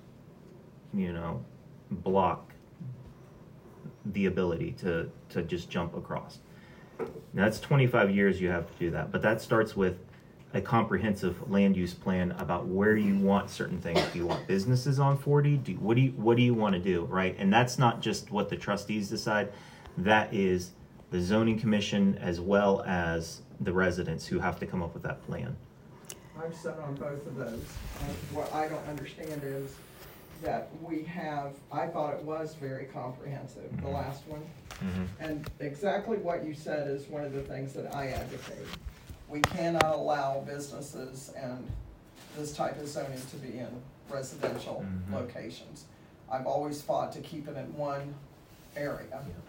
block the ability to just jump across. Now, that's 25 years you have to do that, but that starts with a comprehensive land use plan about where you want certain things. Do you want businesses on 40? What do you want to do, right? And that's not just what the trustees decide. That is the zoning commission as well as the residents who have to come up with that plan. I've sat on both of those, and what I don't understand is that I thought it was very comprehensive, the Mhm. last one. And exactly what you said is one of the things that I advocate. We cannot allow businesses and this type of zoning to be in residential Mhm. locations. I've always fought to keep it in one area.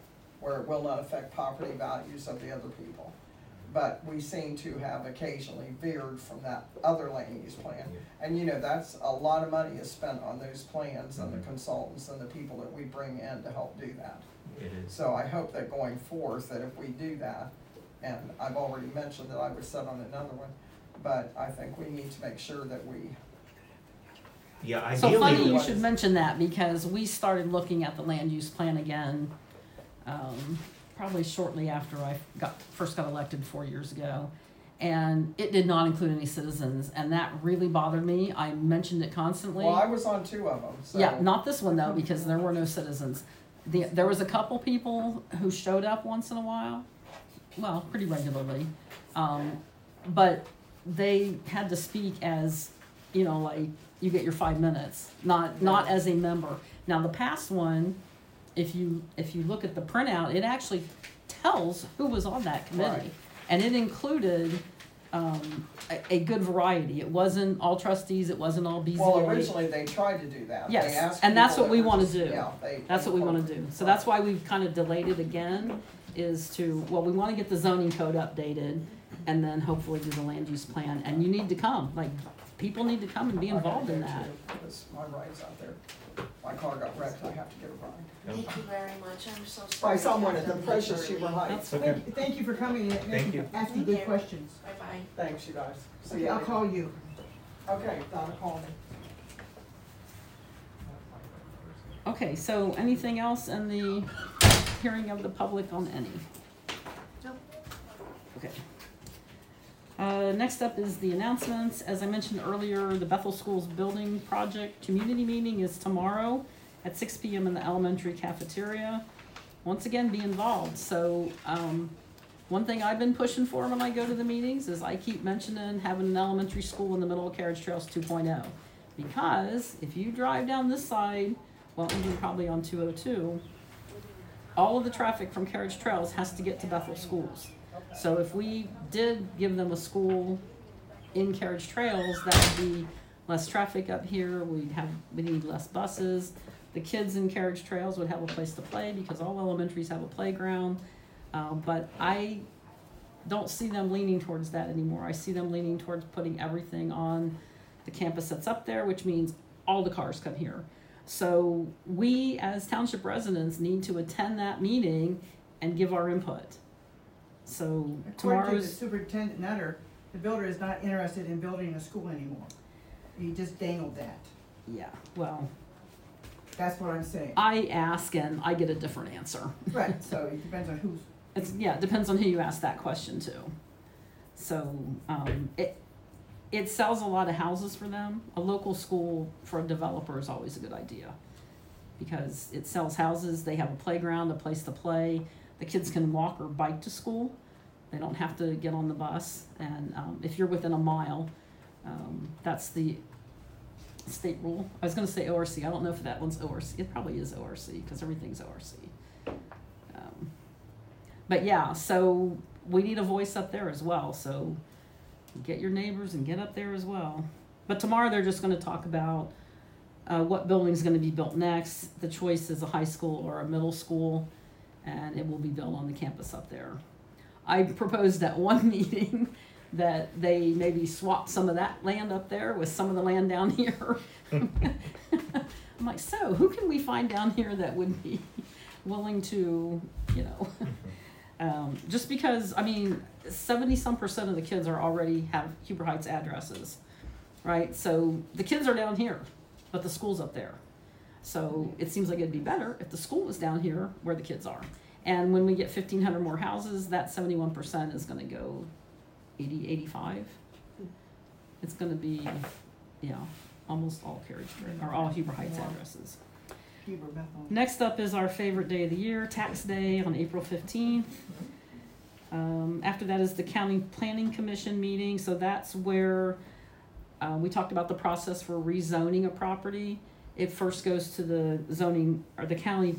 where it will not affect property values of the other people. But we seem to have occasionally veered from that other land use plan. And you know, that's a lot of money is spent on those plans and the consultants and the people that we bring in to help do that. It is. So I hope that going forth, that if we do that, and I've already mentioned that I would set on another one, but I think we need to make sure that we, Yeah, So ideally. funny you was- should mention that, because we started looking at the land use plan again, probably shortly after I first got elected 4 years ago. And it did not include any citizens, and that really bothered me. I mentioned it constantly. well, I was on 2 of them, so. Yeah, not this one though, because there were no citizens. There was a couple people who showed up once in a while, well, pretty regularly. But they had to speak as, you know, like, you get your 5 minutes, not as a member. Now, the past one, if you look at the printout, it actually tells who was on that committee. Right. And it included, a good variety. It wasn't all trustees, it wasn't all BZA. Well, originally they tried to do that. They Yes, asked and that's people what we that were wanna just- do. Yeah, That's what we wanna do. So that's why we've kind of delayed it again, is to, well, we wanna get the zoning code updated and then hopefully do the land use plan. And you need to come, like, people need to come and be involved in that. Because my ride's out there. My car got wrecked, I have to get a ride. Thank you very much, I'm so sorry. By someone at the to have precious done Huber that Heights. Okay. Thank you for coming and Thank you. asking Thank good you. questions. Bye-bye. Thanks, you guys. See Okay, you I'll later. call you. Okay, Donna, call me. Okay, so anything else in the hearing of the public on any? Nope. Okay. Next up is the announcements. As I mentioned earlier, the Bethel Schools Building Project Community Meeting is tomorrow at 6 p.m. in the elementary cafeteria. Once again, be involved. So, one thing I've been pushing for when I go to the meetings is I keep mentioning having an elementary school in the middle of Carriage Trails 2.0. Because if you drive down this side, well, even probably on 202, all of the traffic from Carriage Trails has to get to Bethel Schools. So if we did give them a school in Carriage Trails, that would be less traffic up here. We need less buses. The kids in Carriage Trails would have a place to play because all elementaries have a playground. But I don't see them leaning towards that anymore. I see them leaning towards putting everything on the campus that's up there, which means all the cars come here. So we, as township residents, need to attend that meeting and give our input. So According to the tomorrow's, superintendent Nutter, the builder is not interested in building a school anymore. He just dangled that. yeah, well, That's what I'm saying. I ask and I get a different answer. Right, so it depends on who's. It depends on who you ask that question to. So, it sells a lot of houses for them. A local school for a developer is always a good idea. Because it sells houses, they have a playground, a place to play. The kids can walk or bike to school. They don't have to get on the bus. And, if you're within a mile, that's the state rule. I was gonna say ORC, I don't know if that one's ORC. It probably is ORC, because everything's ORC. But yeah, so we need a voice up there as well, so get your neighbors and get up there as well. But tomorrow they're just gonna talk about what building's gonna be built next. The choice is a high school or a middle school, and it will be built on the campus up there. I proposed at one meeting that they maybe swap some of that land up there with some of the land down here. I'm like, so who can we find down here that would be willing to, you know, just because, I mean, 70-some% of the kids already have Huber Heights addresses, right? So the kids are down here, but the school's up there. So it seems like it'd be better if the school was down here where the kids are. And when we get 1,500 more houses, that 71% is gonna go 80, 85. It's gonna be, yeah, almost all Carriage Trail, or all Huber Heights addresses. Huber Bethel. Next up is our favorite day of the year, Tax Day on April 15th. After that is the County Planning Commission meeting, so that's where we talked about the process for rezoning a property. It first goes to the zoning, or the county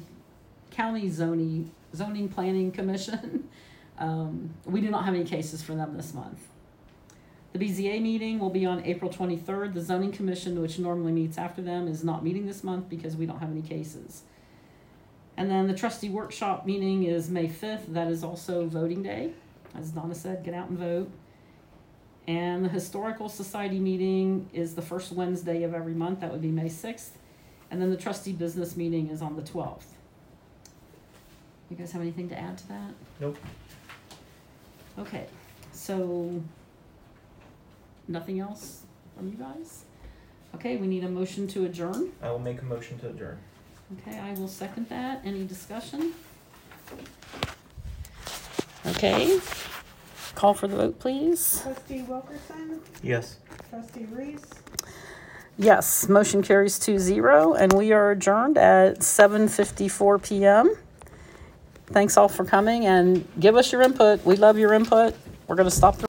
zoning planning commission. We do not have any cases for them this month. The BZA meeting will be on April 23rd. The zoning commission, which normally meets after them, is not meeting this month because we don't have any cases. And then the trustee workshop meeting is May 5th. That is also voting day. As Donna said, get out and vote. And the Historical Society meeting is the first Wednesday of every month. That would be May 6th. And then the trustee business meeting is on the 12th. You guys have anything to add to that? Nope. Okay, so nothing else from you guys? Okay, we need a motion to adjourn. I will make a motion to adjourn. Okay, I will second that. Any discussion? Okay, call for the vote, please. Trustee Wilkerson, Yes. trustee Reese, Yes, motion carries 2-0, and we are adjourned at 7:54 p.m. Thanks all for coming, and give us your input. We love your input. We're gonna stop the